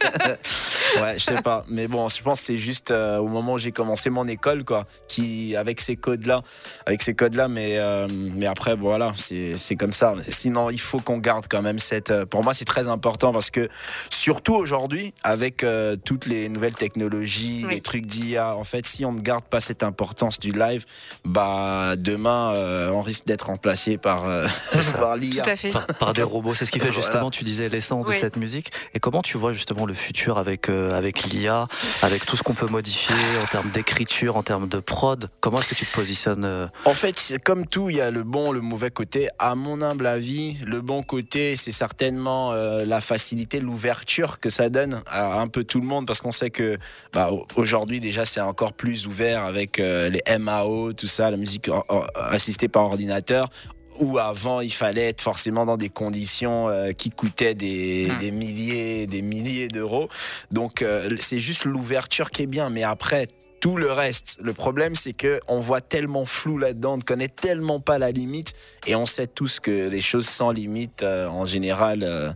ouais. ouais, je sais pas. Mais bon, je pense que c'est juste euh, au moment où j'ai commencé mon école, quoi, qui, avec ces codes-là, avec ces codes-là, mais, euh, mais après, bon, voilà, c'est, c'est comme ça. Sinon, il faut qu'on garde quand même cette... Euh, pour moi, c'est très important parce que, surtout aujourd'hui, avec euh, toutes les nouvelles technologies, oui. les trucs d'I A, en fait, si on ne garde pas cette importance du live, bah, demain, euh, on risque d'être remplacé par, euh, par l'I A. Tout à fait. Par, par des robots. C'est ce qui fait justement, voilà. Tu disais, l'essence oui. de cette musique. Et comment tu vois justement le futur avec, euh, avec l'I A, avec tout ce qu'on peut modifier en termes d'écriture, en termes de prod? Comment est-ce que tu te positionnes euh... En fait, comme tout, il y a le bon, le mauvais côté. À mon humble avis, le bon côté, c'est certainement euh, la facilité, l'ouverture que ça donne à un peu tout le monde, parce qu'on sait que bah, aujourd'hui déjà c'est encore plus ouvert avec euh, les M A O, tout ça, la musique or, or, assistée par ordinateur. Où avant il fallait être forcément dans des conditions euh, qui coûtaient des, mmh. des milliers, des milliers d'euros. Donc euh, c'est juste l'ouverture qui est bien, mais après tout le reste, le problème c'est que on voit tellement flou là-dedans, on ne connaît tellement pas la limite, et on sait tous que les choses sans limite, euh, en général, euh,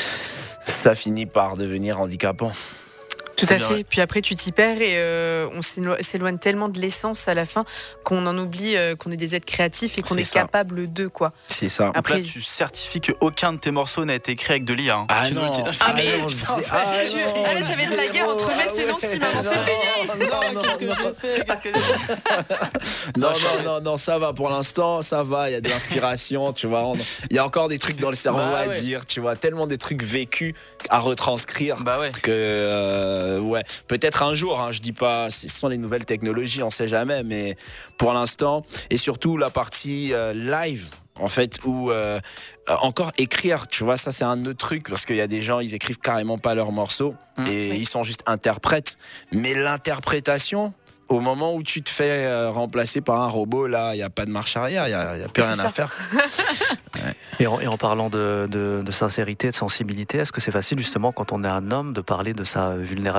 ça finit par devenir handicapant. Tout à fait. Puis après, tu t'y perds et euh, on s'éloigne tellement de l'essence à la fin qu'on en oublie euh, qu'on est des êtres créatifs et qu'on c'est est capable de quoi. C'est ça. Après, donc là, tu certifies qu'aucun de tes morceaux n'a été écrit avec de l'I A. Hein. Ah, tu non. Ah, ah mais non, c'est... Ah, tu... ah là, ça va être la guerre entre Metz et Nancy. Maintenant, c'est payé. Non, non, qu'est-ce que j'ai fait Qu'est-ce que j'ai Non, non, non, non, ça va. Pour l'instant, ça va. Il y a de l'inspiration, tu vois. Il y a encore des trucs dans le cerveau bah, à ouais. dire, tu vois. Tellement des trucs vécus à retranscrire bah ouais. que. Euh, Ouais, peut-être un jour, hein, je dis pas, ce sont les nouvelles technologies, on sait jamais, mais pour l'instant, et surtout la partie euh, live, en fait, où euh, encore écrire, tu vois, ça c'est un autre truc, parce qu'il y a des gens, ils écrivent carrément pas leurs morceaux, mmh, et oui. ils sont juste interprètes, mais l'interprétation, au moment où tu te fais euh, remplacer par un robot, là, il n'y a pas de marche arrière, il n'y a, a plus c'est rien ça. à faire. Ouais. Et, en, et en parlant de, de, de sincérité, de sensibilité, est-ce que c'est facile justement quand on est un homme de parler de sa vulnérabilité ?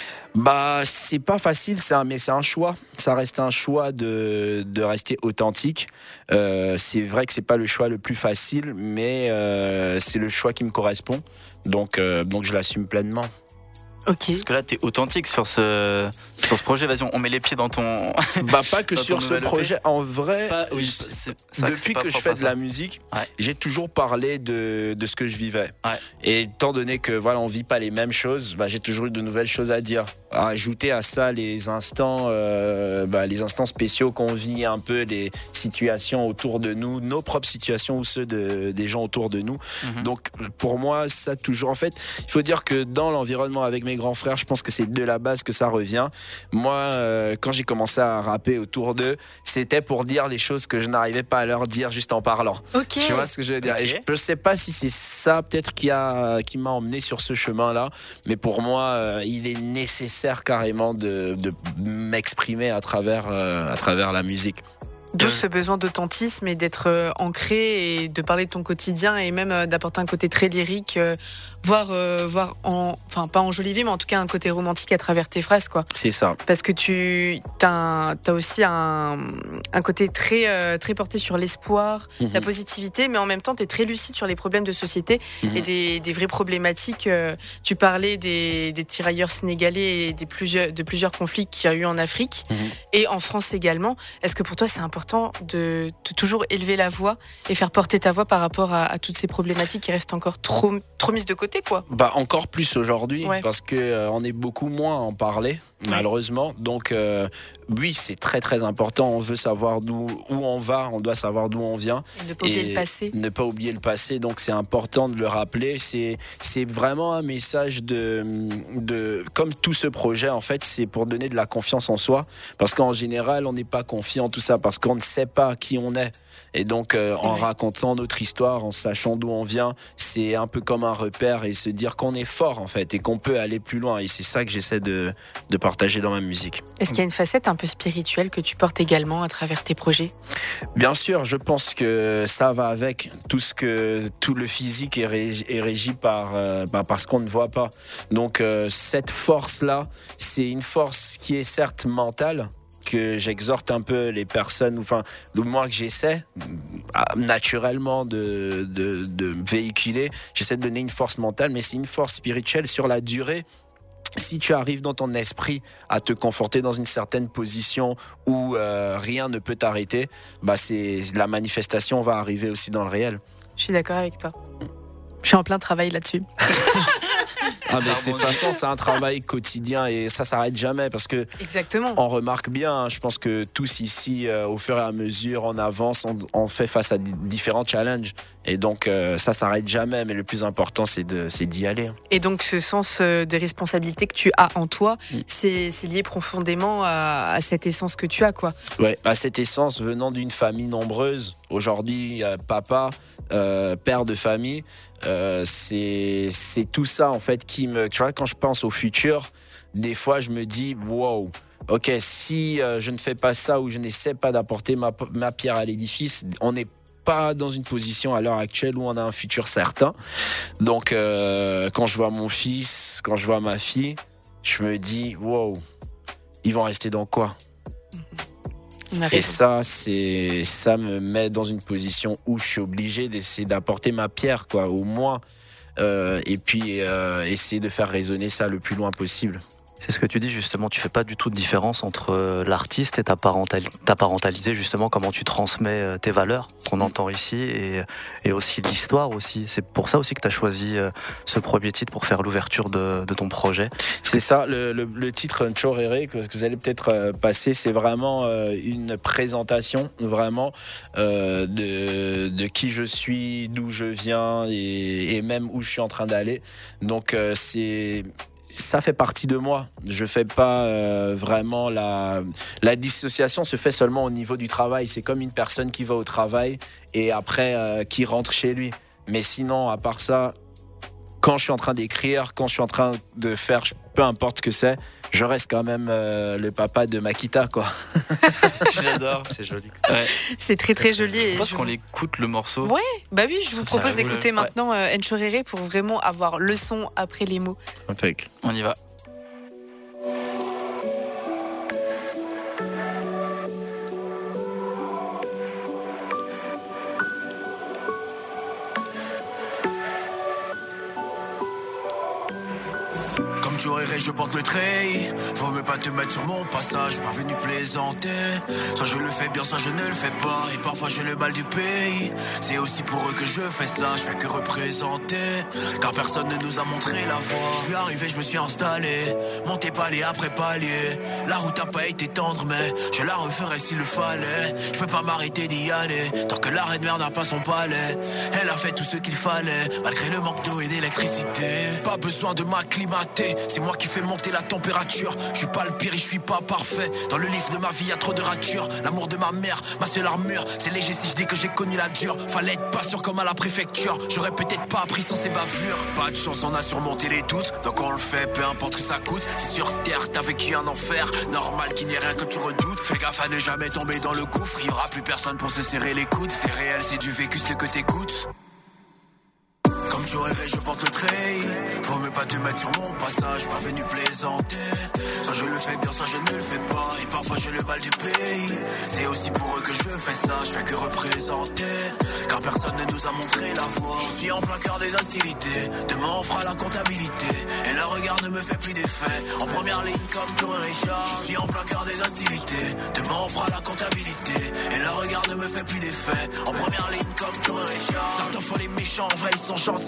Bah, c'est pas facile, c'est un, mais c'est un choix. Ça reste un choix de, de rester authentique. Euh, c'est vrai que c'est pas le choix le plus facile, mais euh, c'est le choix qui me correspond. Donc, euh, donc je l'assume pleinement. Ok. Parce que là, t'es authentique sur ce, sur ce projet. Vas-y, on met les pieds dans ton. Bah, pas que sur ce projet. En vrai, pas, oui, c'est, c'est depuis que, que je fais de la musique, ouais. j'ai toujours parlé de, de ce que je vivais. Ouais. Et étant donné que voilà, on vit pas les mêmes choses, bah, j'ai toujours eu de nouvelles choses à dire. À ajouter à ça les instants, euh, bah, les instants spéciaux qu'on vit, un peu les situations autour de nous, nos propres situations ou ceux de, des gens autour de nous. Mm-hmm. Donc, pour moi, ça toujours. En fait, il faut dire que dans l'environnement avec mes grands frères, je pense que c'est de la base que ça revient. Moi, euh, quand j'ai commencé à rapper autour d'eux, c'était pour dire les choses que je n'arrivais pas à leur dire juste en parlant. Okay. Tu vois ce que je veux dire? Okay. Et je, je sais pas si c'est ça peut-être qui a qui m'a emmené sur ce chemin-là, mais pour moi, euh, il est nécessaire carrément de, de m'exprimer à travers euh, à travers la musique. D'où ce besoin d'authentisme et d'être euh, ancré et de parler de ton quotidien et même euh, d'apporter un côté très lyrique, euh, voire, euh, voire en, enfin pas enjolivé, mais en tout cas un côté romantique à travers tes phrases, quoi. C'est ça. Parce que tu as aussi un, un côté très, euh, très porté sur l'espoir, mmh. la positivité, mais en même temps tu es très lucide sur les problèmes de société mmh. et des, des vraies problématiques. Euh, tu parlais des, des tirailleurs sénégalais et des plusieurs, de plusieurs conflits qu'il y a eu en Afrique mmh. et en France également. Est-ce que pour toi c'est important de, de toujours élever la voix et faire porter ta voix par rapport à, à toutes ces problématiques qui restent encore trop, trop mises de côté, quoi? Bah, encore plus aujourd'hui, ouais. parce qu'on euh, est beaucoup moins à en parler, ouais. malheureusement. Donc, euh, oui, c'est très très important. On veut savoir d'où où on va, on doit savoir d'où on vient. Et ne pas oublier le passé. Ne pas oublier le passé, donc c'est important de le rappeler. C'est, c'est vraiment un message de, de. Comme tout ce projet, en fait, c'est pour donner de la confiance en soi. Parce qu'en général, on n'est pas confiant, tout ça. Parce qu'on on ne sait pas qui on est. Et donc, euh, en vrai. racontant notre histoire, en sachant d'où on vient, c'est un peu comme un repère et se dire qu'on est fort, en fait, et qu'on peut aller plus loin. Et c'est ça que j'essaie de, de partager dans ma musique. Est-ce qu'il y a une facette un peu spirituelle que tu portes également à travers tes projets ? Bien sûr, je pense que ça va avec. Tout ce que, tout le physique est régi, est régi par, euh, bah, par ce qu'on ne voit pas. Donc, euh, cette force-là, c'est une force qui est certes mentale, que j'exhorte un peu les personnes, enfin, du moins que j'essaie naturellement de, de, de véhiculer. J'essaie de donner une force mentale, mais c'est une force spirituelle sur la durée. Si tu arrives dans ton esprit à te conforter dans une certaine position où euh, rien ne peut t'arrêter, bah c'est, la manifestation va arriver aussi dans le réel. Je suis d'accord avec toi. Je suis en plein travail là-dessus. Ah mais c'est, de toute façon, c'est un travail quotidien et ça s'arrête jamais parce que Exactement. On remarque bien, hein, je pense que tous ici, euh, au fur et à mesure, on avance, on, on fait face à d- différents challenges et donc euh, ça s'arrête jamais. Mais le plus important, c'est, de, c'est d'y aller. Hein. Et donc ce sens de responsabilité que tu as en toi, mmh. c'est, c'est lié profondément à, à cette essence que tu as, quoi. Ouais, à cette essence venant d'une famille nombreuse. Aujourd'hui, euh, papa, euh, père de famille. Euh, c'est, c'est tout ça en fait qui me... Tu vois, quand je pense au futur, des fois je me dis, wow, ok, si euh, je ne fais pas ça ou je n'essaie pas d'apporter ma, ma pierre à l'édifice, on n'est pas dans une position à l'heure actuelle où on a un futur certain. Donc euh, quand je vois mon fils, quand je vois ma fille, je me dis, wow, ils vont rester dans quoi ? Et ça, c'est, ça me met dans une position où je suis obligé d'essayer d'apporter ma pierre, quoi, au moins, euh, et puis euh, essayer de faire résonner ça le plus loin possible. C'est ce que tu dis justement, tu fais pas du tout de différence entre l'artiste et ta, parental, ta parentalité, justement, comment tu transmets tes valeurs qu'on entend ici et, et aussi l'histoire aussi. C'est pour ça aussi que tu as choisi ce premier titre pour faire l'ouverture de, de ton projet. C'est ça, le, le, le titre Nchorere que vous allez peut-être passer, c'est vraiment une présentation vraiment euh, de, de qui je suis, d'où je viens et, et même où je suis en train d'aller. Donc euh, c'est... Ça fait partie de moi. Je fais pas euh, vraiment la la dissociation se fait seulement au niveau du travail. C'est comme une personne qui va au travail et après euh, qui rentre chez lui. Mais sinon, à part ça, quand je suis en train d'écrire, quand je suis en train de faire, peu importe ce que c'est, je reste quand même euh, le papa de Makita, quoi. J'adore. C'est joli. Ouais. C'est très très joli. Je pense qu'on l'écoute le morceau. Ouais, bah oui, je vous Ça, propose d'écouter le... maintenant ouais. euh, Nchorere pour vraiment avoir le son après les mots. Impec. On y va. J'aurais, je porte le treil. Faut même pas te mettre sur mon passage, pas venu plaisanter. Soit je le fais bien, soit je ne le fais pas. Et parfois j'ai le mal du pays. C'est aussi pour eux que je fais ça, je fais que représenter. Car personne ne nous a montré la voie. Je suis arrivé, je me suis installé. Monté palier après palier. La route a pas été tendre, mais je la referai s'il le fallait. Je peux pas m'arrêter d'y aller, tant que la reine mère n'a pas son palais. Elle a fait tout ce qu'il fallait, malgré le manque d'eau et d'électricité. Pas besoin de m'acclimater. C'est moi qui fais monter la température. Je suis pas le pire et je suis pas parfait. Dans le livre de ma vie y'a trop de ratures. L'amour de ma mère, ma seule armure. C'est léger si je dis que j'ai connu la dure. Fallait être patient comme à la préfecture. J'aurais peut-être pas appris sans ces bavures. Pas de chance, on a surmonté les doutes. Donc on le fait, peu importe ce que ça coûte. Si sur terre t'as vécu un enfer, normal qu'il n'y ait rien que tu redoutes. Fais gaffe à ne jamais tomber dans le gouffre. Y'aura plus personne pour se serrer les coudes. C'est réel, c'est du vécu ce que t'écoutes. Comme tu rêvais, je porte le treil. Faut même pas te mettre sur mon passage, pas venu plaisanter. Soit je le fais bien, soit je ne le fais pas. Et parfois j'ai le mal du pays. C'est aussi pour eux que je fais ça, je fais que représenter. Car personne ne nous a montré la voie. Je suis en plein cœur des hostilités. Demain on fera la comptabilité. Et le regard ne me fait plus d'effet. En première ligne comme pour un Richard. Je suis en plein cœur des hostilités. Demain on fera la comptabilité. Et le regard ne me fait plus d'effet. En première ligne comme pour un Richard. Certains fois les méchants, en vrai ils sont gentils.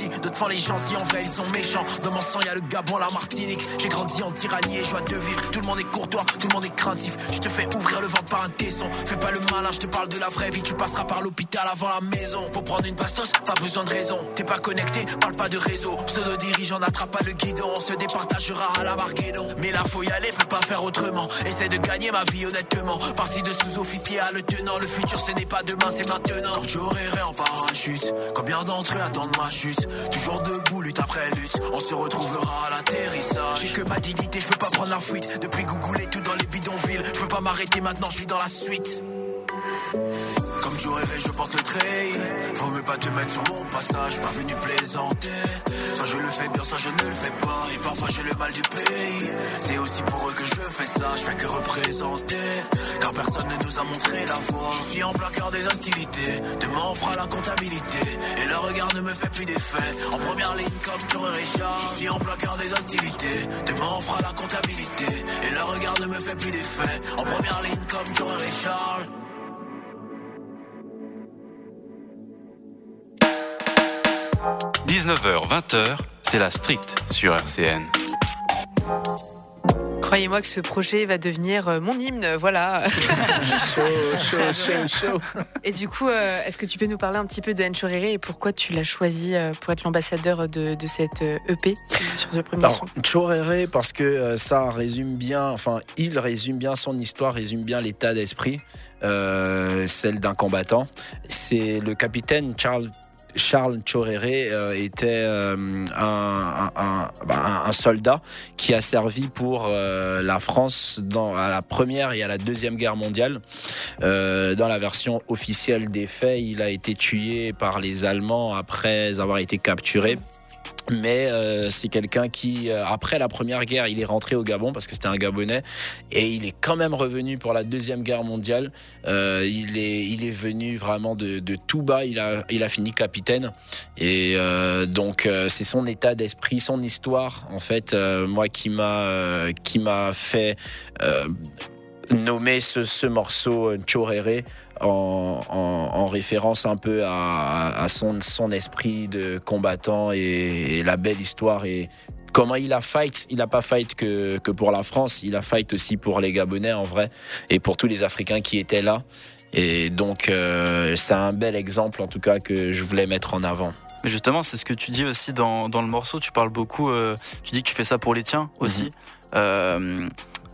gentil, d'autres font les gentils, en vrai ils sont méchants. Dans mon sang y'a le Gabon, la Martinique. J'ai grandi en tyrannie et joie de vivre. Tout le monde est courtois, tout le monde est craintif. Je te fais ouvrir le ventre par un tesson. Fais pas le malin, je te parle de la vraie vie. Tu passeras par l'hôpital avant la maison. Pour prendre une bastos, pas besoin de raison. T'es pas connecté, parle pas de réseau. Pseudo dirigeant n'attrape pas le guidon. On se départagera à la Marguedon. Mais là faut y aller, peut pas faire autrement. Essaie de gagner ma vie honnêtement. Parti de sous-officier à lieutenant. Le futur ce n'est pas demain, c'est maintenant. Comme Joe Réré en parachute. Combien d'entre eux attendent ma chute? Toujours debout, lutte après lutte. On se retrouvera à l'atterrissage. J'ai que ma dignité, je peux pas prendre la fuite. Depuis Google et tout dans les bidonvilles. Je peux pas m'arrêter maintenant, je suis dans la suite. Comme Joe Réré, je porte le treillis. Faut mieux pas te mettre sur mon passage, pas venu plaisanter. Soit je le fais bien, soit je ne le fais pas. Et parfois j'ai le mal du pays. C'est aussi pour eux que je fais ça, je fais que représenter. Car personne ne nous a montré la voie. Je suis en plein cœur des hostilités. Demain on fera la comptabilité. Et le regard ne me fait plus d'effet. En première ligne comme Joe Réré. Je suis en plein cœur des hostilités. Demain on fera la comptabilité. Et le regard ne me fait plus d'effet. En première ligne comme Joe Réré. dix-neuf heures vingt, c'est la Street sur R C N. Croyez-moi que ce projet va devenir mon hymne, voilà. chaud, chaud, chaud, chaud. Et du coup, euh, est-ce que tu peux nous parler un petit peu de Encho Réré et pourquoi tu l'as choisi pour être l'ambassadeur de, de cette E P sur ce premier son? Encho Réré, parce que euh, ça résume bien, enfin, il résume bien son histoire, résume bien l'état d'esprit, euh, celle d'un combattant. C'est le capitaine Charles Charles Encho Réré euh, était euh, un, un, un, un soldat qui a servi pour euh, la France dans, à la première et à la deuxième guerre mondiale. Euh, dans la version officielle des faits, il a été tué par les Allemands après avoir été capturé. Mais euh, c'est quelqu'un qui, euh, après la première guerre, il est rentré au Gabon parce que c'était un Gabonais et il est quand même revenu pour la deuxième guerre mondiale. Euh, il est, il est venu vraiment de, de tout bas. Il a, il a fini capitaine et euh, donc euh, c'est son état d'esprit, son histoire en fait, euh, moi qui m'a, euh, qui m'a fait euh, nommer ce, ce morceau Encho Réré. En, en, en référence un peu à, à son, son esprit de combattant et, et la belle histoire et comment il a fight. Il n'a pas fight que, que pour la France, il a fight aussi pour les Gabonais en vrai et pour tous les Africains qui étaient là. Et donc euh, c'est un bel exemple en tout cas que je voulais mettre en avant. Mais justement, c'est ce que tu dis aussi dans, dans le morceau. Tu parles beaucoup, euh, tu dis que tu fais ça pour les tiens aussi. Mm-hmm. Euh,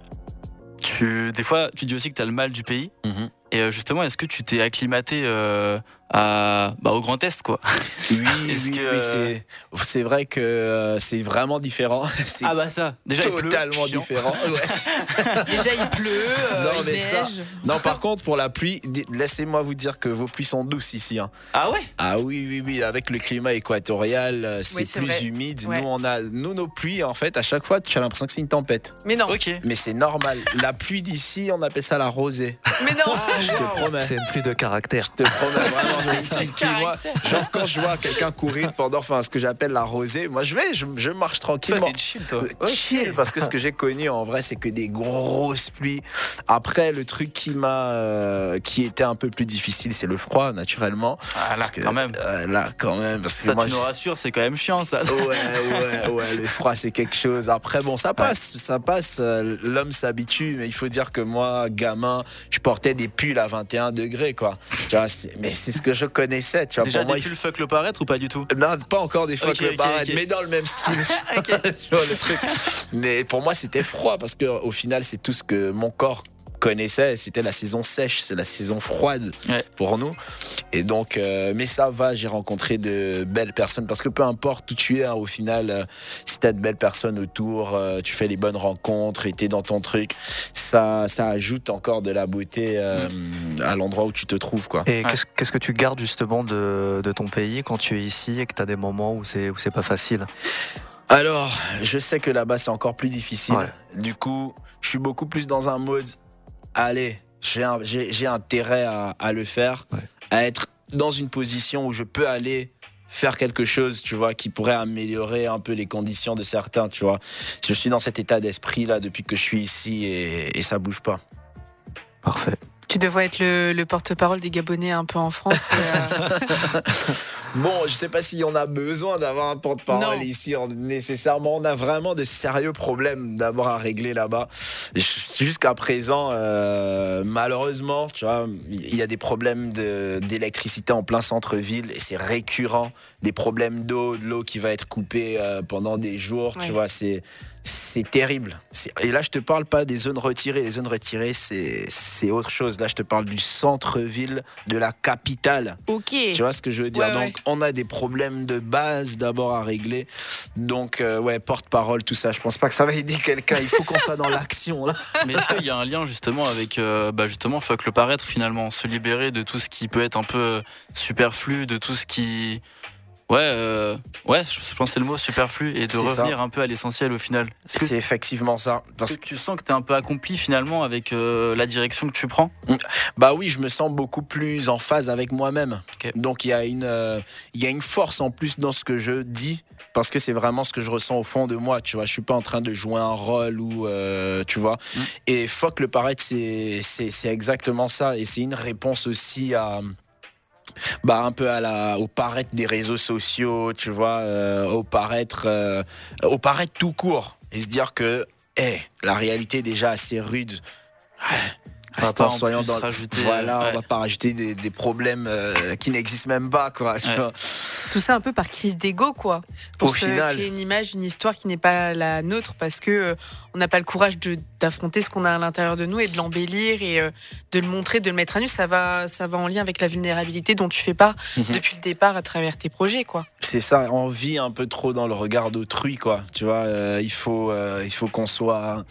tu, des fois, tu dis aussi que tu as le mal du pays. Mm-hmm. Et justement, est-ce que tu t'es acclimaté euh, à, bah, au Grand Est, quoi? Oui, oui, que... oui c'est, c'est vrai que euh, c'est vraiment différent. C'est ah bah ça, déjà totalement il pleut, différent. Ouais. Déjà il pleut, euh, non, il mais neige. Ça, non, par contre, pour la pluie, laissez-moi vous dire que vos pluies sont douces ici. Hein. Ah ouais? Ah oui, oui, oui. Avec le climat équatorial, c'est, oui, c'est plus vrai. humide. Ouais. Nous, on a, nous, nos pluies, en fait, à chaque fois, tu as l'impression que c'est une tempête. Mais non. Ok. Mais c'est normal. La pluie d'ici, on appelle ça la rosée. Mais non. Je te promets. C'est une pluie de caractère. Je te promets, vraiment, c'est une petite pluie. Moi, genre, quand je vois quelqu'un courir pendant enfin, ce que j'appelle la rosée, moi, je vais, je, je marche tranquillement. Toi, t'es chill, toi. Okay. Chill, parce que ce que j'ai connu, en vrai, c'est que des grosses pluies. Après, le truc qui m'a, euh, qui était un peu plus difficile, c'est le froid, naturellement. Ah, là, parce que, quand même. Euh, là, quand même. Parce que ça, moi, tu nous rassures, c'est quand même chiant, ça. Ouais, ouais, ouais, le froid, c'est quelque chose. Après, bon, ça passe, ouais. ça passe. L'homme s'habitue, mais il faut dire que moi, gamin, je portais des pulls à vingt et un degrés, quoi. Tu vois, c'est, mais c'est ce que je connaissais, tu vois. Déjà, pour des moi, pulls il... fuck le paraître ou pas du tout? Non, pas encore des fuck okay, le okay, paraître, okay. mais dans le même style. Okay. Tu vois, le truc. Mais pour moi, c'était froid parce que au final, c'est tout ce que mon corps connaissait. C'était la saison sèche, c'est la saison froide ouais. pour nous. Et donc, euh, mais ça va, j'ai rencontré de belles personnes parce que peu importe où tu es, hein, au final, euh, si t'as de belles personnes autour, euh, tu fais les bonnes rencontres et t'es dans ton truc, ça, ça ajoute encore de la beauté euh, mmh. à l'endroit où tu te trouves, quoi. Et ouais. qu'est-ce, qu'est-ce que tu gardes justement de, de ton pays quand tu es ici et que t'as des moments où c'est, où c'est pas facile? Alors, je sais que là-bas, c'est encore plus difficile. Ouais. Du coup, je suis beaucoup plus dans un mode allez, j'ai, un, j'ai, j'ai intérêt à, à le faire, ouais. à être dans une position où je peux aller faire quelque chose, tu vois, qui pourrait améliorer un peu les conditions de certains, tu vois. Je suis dans cet état d'esprit là depuis que je suis ici et, et ça bouge pas. Parfait. Tu devrais être le, le porte-parole des Gabonais un peu en France. Et euh... Bon, je sais pas si on a besoin d'avoir un porte-parole non. ici nécessairement. On a vraiment de sérieux problèmes d'abord à régler là-bas. Jusqu'à présent, euh, malheureusement, tu vois, il y a des problèmes de, d'électricité en plein centre-ville et c'est récurrent. Des problèmes d'eau, de l'eau qui va être coupée euh, pendant des jours, ouais. tu vois, c'est c'est terrible. C'est... Et là, je te parle pas des zones retirées. Les zones retirées, c'est c'est autre chose. Là, je te parle du centre-ville, de la capitale. Ok. Tu vois ce que je veux dire? Ouais, Donc, ouais. on a des problèmes de base d'abord à régler. Donc, euh, ouais, porte-parole, tout ça. Je pense pas que ça va aider quelqu'un. Il faut qu'on soit dans l'action là. Mais est-ce qu'il y a un lien justement avec, euh, bah justement, fuck le paraître finalement, se libérer de tout ce qui peut être un peu superflu, de tout ce qui Ouais, euh, ouais, je pense que c'est le mot superflu et de c'est revenir ça. Un peu à l'essentiel au final. Est-ce que, c'est effectivement ça. Parce que tu sens que tu es un peu accompli finalement avec euh, la direction que tu prends. Bah oui, je me sens beaucoup plus en phase avec moi-même. Okay. Donc il y a une, euh, il y a une force en plus dans ce que je dis. Parce que c'est vraiment ce que je ressens au fond de moi, tu vois. Je suis pas en train de jouer un rôle ou, euh, tu vois. Mm. Et fuck le paraître, c'est, c'est, c'est exactement ça. Et c'est une réponse aussi à, bah un peu à la, au paraître des réseaux sociaux, tu vois, euh, au paraître, euh, au paraître tout court. Et se dire que, hey, la réalité est déjà assez rude. Restons soyons dans rajouter, voilà, ouais. on va pas rajouter des, des problèmes euh, qui n'existent même pas, quoi. Tu ouais. vois. Tout ça un peu par crise d'ego, quoi. Pour Au se final, créer une image, une histoire qui n'est pas la nôtre, parce que euh, on n'a pas le courage de, d'affronter ce qu'on a à l'intérieur de nous et de l'embellir et euh, de le montrer, de le mettre à nu. Ça va, ça va en lien avec la vulnérabilité dont tu fais part mm-hmm. depuis le départ à travers tes projets, quoi. C'est ça, on vit un peu trop dans le regard d'autrui, quoi. Tu vois, euh, il faut, euh, il faut qu'on soit.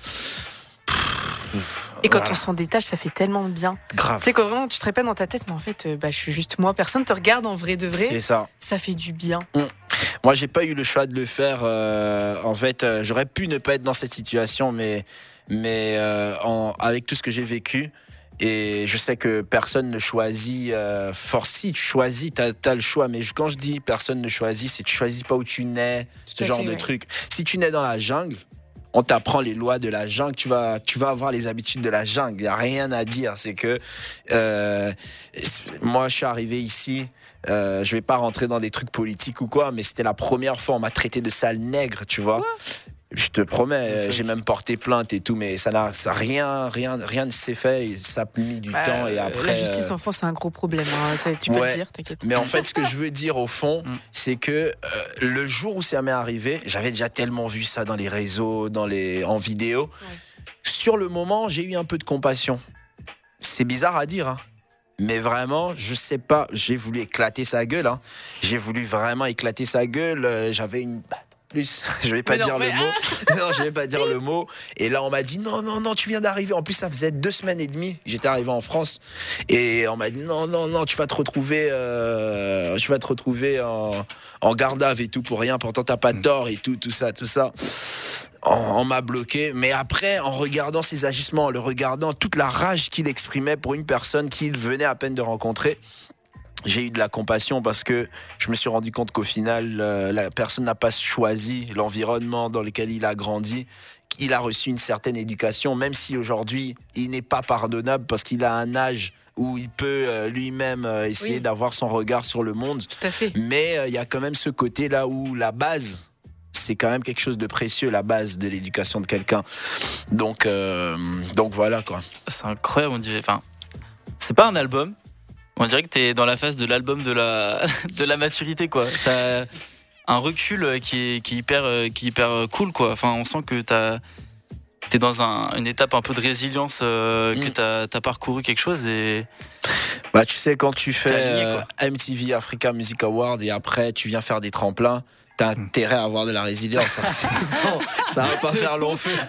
Et quand voilà. on s'en détache, ça fait tellement de bien. Grave. Tu sais, quand vraiment tu te répètes dans ta tête, mais en fait, euh, bah, je suis juste moi, personne te regarde en vrai de vrai. C'est ça. Ça fait du bien. Mmh. Moi, j'ai pas eu le choix de le faire. Euh, en fait, euh, j'aurais pu ne pas être dans cette situation, mais, mais euh, en, avec tout ce que j'ai vécu, et je sais que personne ne choisit. Euh, force, si tu choisis, t'as, t'as le choix. Mais quand je dis personne ne choisit, c'est que tu choisis pas où tu nais, ce genre fait, de ouais. truc. Si tu nais dans la jungle, on t'apprend les lois de la jungle, tu vas, tu vas avoir les habitudes de la jungle. Il n'y a rien à dire. C'est que euh, moi, je suis arrivé ici. Euh, je vais pas rentrer dans des trucs politiques ou quoi, mais c'était la première fois on m'a traité de sale nègre, tu vois. Quoi ? Je te promets, j'ai même porté plainte et tout, mais ça n'a, ça rien, rien, rien ne s'est fait. Et ça a mis du bah, temps et après. La justice en France, c'est un gros problème. Hein. Tu peux ouais, le dire, t'inquiète. Mais en fait, ce que je veux dire au fond, c'est que euh, le jour où ça m'est arrivé, j'avais déjà tellement vu ça dans les réseaux, dans les, en vidéo. Ouais. Sur le moment, j'ai eu un peu de compassion. C'est bizarre à dire, hein. Mais vraiment, je sais pas, j'ai voulu éclater sa gueule. Hein. J'ai voulu vraiment éclater sa gueule. Euh, j'avais une. Plus, je vais pas mais dire non, le mot. Ah non, je vais pas dire le mot. Et là, on m'a dit non, non, non, tu viens d'arriver. En plus, ça faisait deux semaines et demie. J'étais arrivé en France et on m'a dit non, non, non, tu vas te retrouver, euh, je vais te retrouver en, en garde à vue et tout pour rien. Pourtant, t'as pas tort et tout, tout ça, tout ça. On, on m'a bloqué. Mais après, en regardant ses agissements, en le regardant, toute la rage qu'il exprimait pour une personne qu'il venait à peine de rencontrer. J'ai eu de la compassion parce que je me suis rendu compte qu'au final, euh, la personne n'a pas choisi l'environnement dans lequel il a grandi. Il a reçu une certaine éducation, même si aujourd'hui, il n'est pas pardonnable parce qu'il a un âge où il peut euh, lui-même euh, essayer oui. d'avoir son regard sur le monde. Tout à fait. Mais il euh, y a quand même ce côté-là où la base, c'est quand même quelque chose de précieux, la base de l'éducation de quelqu'un. Donc, euh, donc voilà, quoi. C'est incroyable, on dirait. Enfin, c'est pas un album. On dirait que t'es dans la phase de l'album de la, de la maturité, quoi. T'as un recul qui est, qui est, hyper, qui est hyper cool, quoi. Enfin, on sent que t'as, t'es dans un, une étape un peu de résilience, euh, mmh. que t'as, t'as parcouru quelque chose et... Bah, tu sais, quand tu fais aligné, euh, M T V Africa Music Award et après, tu viens faire des tremplins, t'as intérêt à avoir de la résilience. Sinon, ça va pas faire long feu.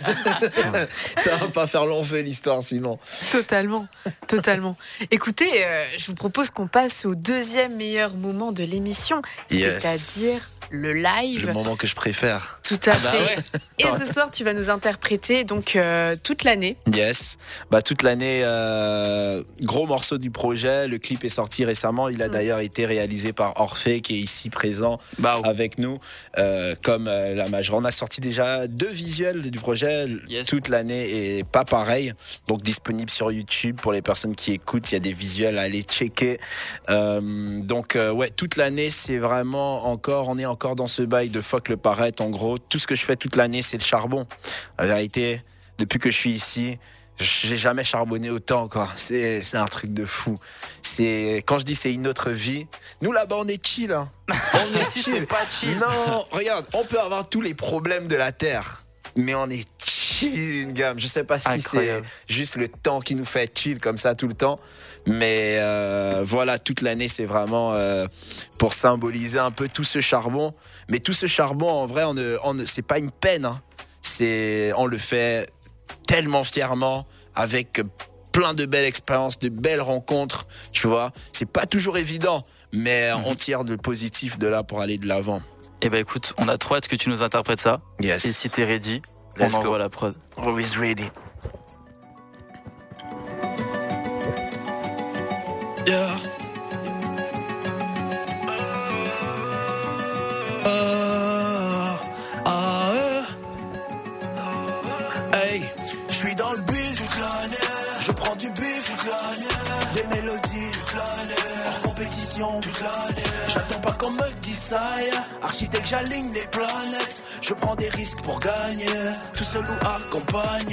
Ça va pas faire long feu l'histoire sinon. Totalement, totalement. Écoutez, euh, je vous propose qu'on passe au deuxième meilleur moment de l'émission, yes. c'est-à-dire le live. Le moment que je préfère. Tout à Ah bah fait. ouais. Et ce soir, tu vas nous interpréter donc euh, toute l'année. Yes, bah toute l'année, euh, gros morceau du projet. Le clip est sorti récemment. Il a mmh. d'ailleurs été réalisé par Orphée qui est ici présent bah, oh. avec nous. Euh, comme euh, la majeure, on a sorti déjà deux visuels du projet. Yes. Toute l'année et pas pareil. Donc disponible sur YouTube pour les personnes qui écoutent. Il y a des visuels à aller checker. Euh, donc euh, ouais, toute l'année, c'est vraiment encore, on est encore dans ce bail de fuck le paraître. En gros, tout ce que je fais toute l'année, c'est le charbon. La vérité, depuis que je suis ici, j'ai jamais charbonné autant, quoi. C'est, c'est un truc de fou. C'est, quand je dis c'est une autre vie, nous là-bas on est chill, hein. On est chill. C'est pas chill. Non, regarde, on peut avoir tous les problèmes de la terre, mais on est chill, une gamme. Je sais pas si Incroyable. C'est juste le temps qui nous fait chill comme ça tout le temps, mais euh, voilà, toute l'année c'est vraiment euh, pour symboliser un peu tout ce charbon. Mais tout ce charbon, en vrai, on ne, on ne, c'est pas une peine, hein. C'est, on le fait tellement fièrement, avec plein de belles expériences, de belles rencontres, tu vois. C'est pas toujours évident, mais mm-hmm. on tire le positif de là pour aller de l'avant. Eh ben écoute, on a trop hâte que tu nous interprètes ça. Yes. Et si t'es ready, Let's on envoie go. la prod. Always ready. Yeah. Je suis dans le bif toute l'année, je prends du bif toute l'année, des mélodies toute l'année, hors compétition toute l'année. J'attends pas qu'on me dise ça, yeah. Architecte j'aligne les planètes, je prends des risques pour gagner, tout seul ou accompagné.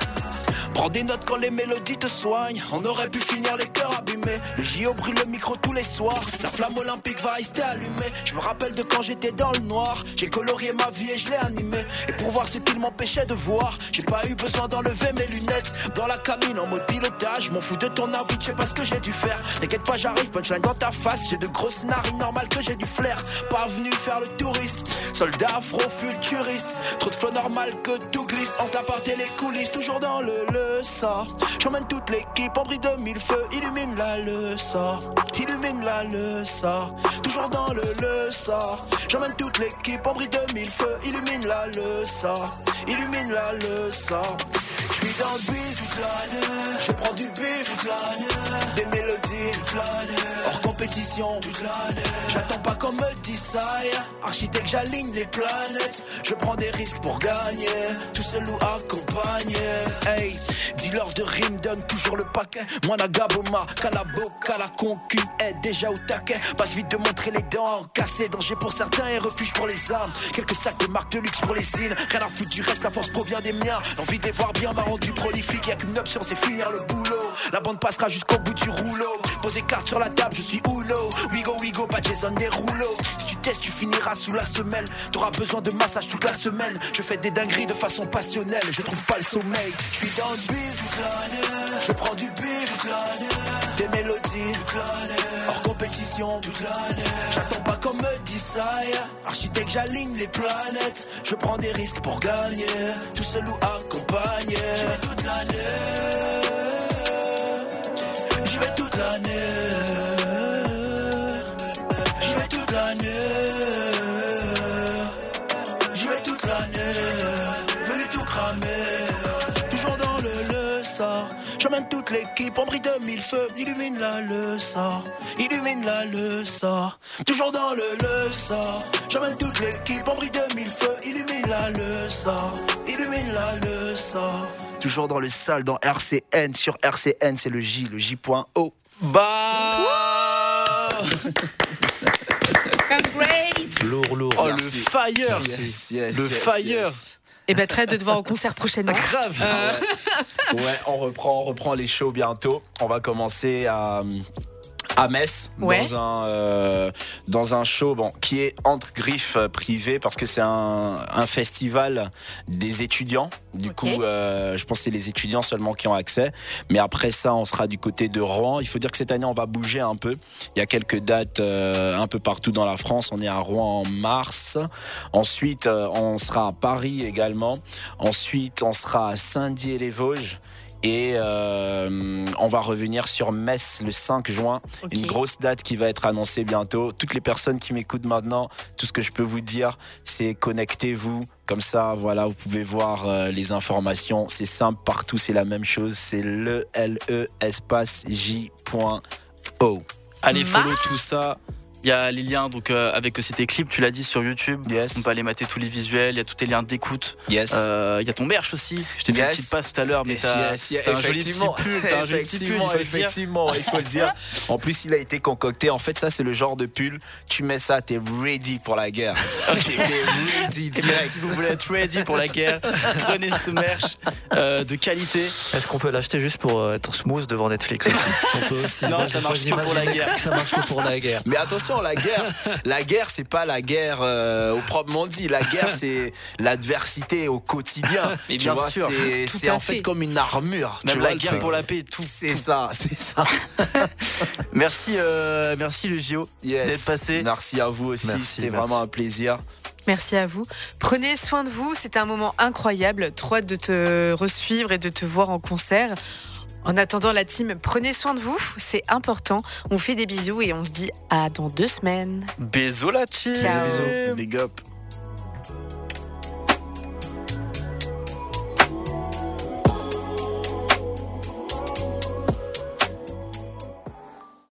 Prends des notes quand les mélodies te soignent. On aurait pu finir les cœurs abîmés. Le J O brûle le micro tous les soirs. La flamme olympique va rester allumée. Je me rappelle de quand j'étais dans le noir. J'ai colorié ma vie et je l'ai animée. Et pour voir ce qu'il m'empêchait de voir, j'ai pas eu besoin d'enlever mes lunettes. Dans la cabine en mode pilotage, m'en fous de ton avis, je sais pas ce que j'ai dû faire. T'inquiète pas, j'arrive, punchline dans ta face. J'ai de grosses narines, normal que j'ai du flair. Pas venu faire le touriste, soldat afro-futuriste. Trop de flow normal que tout glisse. Entre la part et les coulisses, toujours dans le le ça. J'emmène toute l'équipe en brille de mille feux. Illumine la le ça. Illumine la le ça. Toujours dans le le ça. J'emmène toute l'équipe en brille de mille feux. Illumine la le ça. Illumine la le ça. J'suis dans le bif toute l'année. Je prends du bif toute l'année. Des mélodies toute l'année. Hors compétition toute l'année. J'attends pas qu'on me dise ça, yeah. Architecte j'aligne les planètes. Je prends des risques pour gagner. Tout seul ou accompagné. Hey, dealer de rimes donne toujours le paquet. Moi la gaboma, calabo, la concu est déjà au taquet. Passe vite de montrer les dents cassées. Danger pour certains et refuge pour les âmes. Quelques sacs de marque de luxe pour les îles. Rien à foutre du reste, la force provient des miens. L'envie de les voir bien m'a rendu prolifique. Y'a qu'une option, c'est finir le boulot. La bande passera jusqu'au bout du rouleau. Poser carte sur la table, je suis Uno. We go, we go, pas Jason des rouleaux. Si tu testes, tu finiras sous la semelle. T'auras besoin de massage toute la semaine. Je fais des dingueries de façon passionnelle. Je trouve pas le sommeil. Je suis dans le bif toute l'année. Je prends du bif toute l'année. Des mélodies toute l'année. Hors compétition toute l'année. J'attends pas qu'on me dise ça, yeah. Architecte j'aligne les planètes. Je prends des risques pour gagner. Tout seul ou accompagné. J'y vais toute l'année. J'y vais toute l'année. J'y vais toute l'année. J'y vais toute l'année. Venu tout cramer. Toujours dans le le ça. J'emmène toute l'équipe en brille de mille feux. Illumine la le ça. Illumine la le ça. Toujours dans le le ça. J'emmène toute l'équipe en brille de mille feux. Illumine la le ça. Illumine la le ça. Toujours dans le sale, dans R C N. Sur R C N, c'est le J, le J.O. Bah Great. Lourd, lourd. Oh, Merci. le fire. Yes, yes, Le yes, fire. yes. Et ben très hâte de te voir au concert prochainement. Grave. Euh... Ouais, on reprend, on reprend les shows bientôt. On va commencer à à Metz, ouais. dans un euh, dans un show bon qui est entre griffes euh, privées parce que c'est un, un festival des étudiants. Du okay. coup, euh, je pense que c'est les étudiants seulement qui ont accès. Mais après ça, on sera du côté de Rouen. Il faut dire que cette année, on va bouger un peu. Il y a quelques dates euh, un peu partout dans la France. On est à Rouen en mars. Ensuite, euh, on sera à Paris également. Ensuite, on sera à Saint-Dié-les-Vosges. Et euh, on va revenir sur Metz le cinq juin. Okay. Une grosse date qui va être annoncée bientôt. Toutes les personnes qui m'écoutent maintenant, tout ce que je peux vous dire, c'est connectez-vous. Comme ça, voilà, vous pouvez voir euh, les informations. C'est simple, partout, c'est la même chose. C'est le L E espace J point O. Allez, follow tout ça. Il y a les liens donc euh, avec aussi tes clips, tu l'as dit, sur YouTube. Yes. On peut aller mater tous les visuels, il y a tous tes liens d'écoute. Yes. Euh, il y a ton merch aussi. Je t'ai yes. fait une petite passe tout à l'heure, mais t'as, yes, yeah, t'as un joli petit pull. T'as un joli petit pull, il faut effectivement, le dire. il faut le dire. En plus, il a été concocté. En fait, ça, c'est le genre de pull. Tu mets ça, t'es ready pour la guerre. Ok. T'es ready direct. Si vous voulez être ready pour la guerre, prenez ce merch euh, de qualité. Est-ce qu'on peut l'acheter juste pour euh, être smooth devant Netflix aussi? On peut aussi. Non, ça marche que pour la guerre. Ça marche que pour la guerre. Mais attention, la guerre. La guerre, c'est pas la guerre euh, au proprement dit. La guerre, c'est l'adversité au quotidien. Mais bien vois, sûr, c'est, c'est en fait, fait comme une armure. Même tu la vois, guerre pour la paix, tout. C'est tout. ça, c'est ça. Merci, euh, merci le J O yes. d'être passé. Merci à vous aussi. Merci, C'était merci. vraiment un plaisir. Merci à vous. Prenez soin de vous. C'était un moment incroyable. Trop hâte de te resuivre et de te voir en concert. En attendant, la team, prenez soin de vous. C'est important. On fait des bisous et on se dit à dans deux semaines. Bisous la team. Ciao. Bisous. Big up.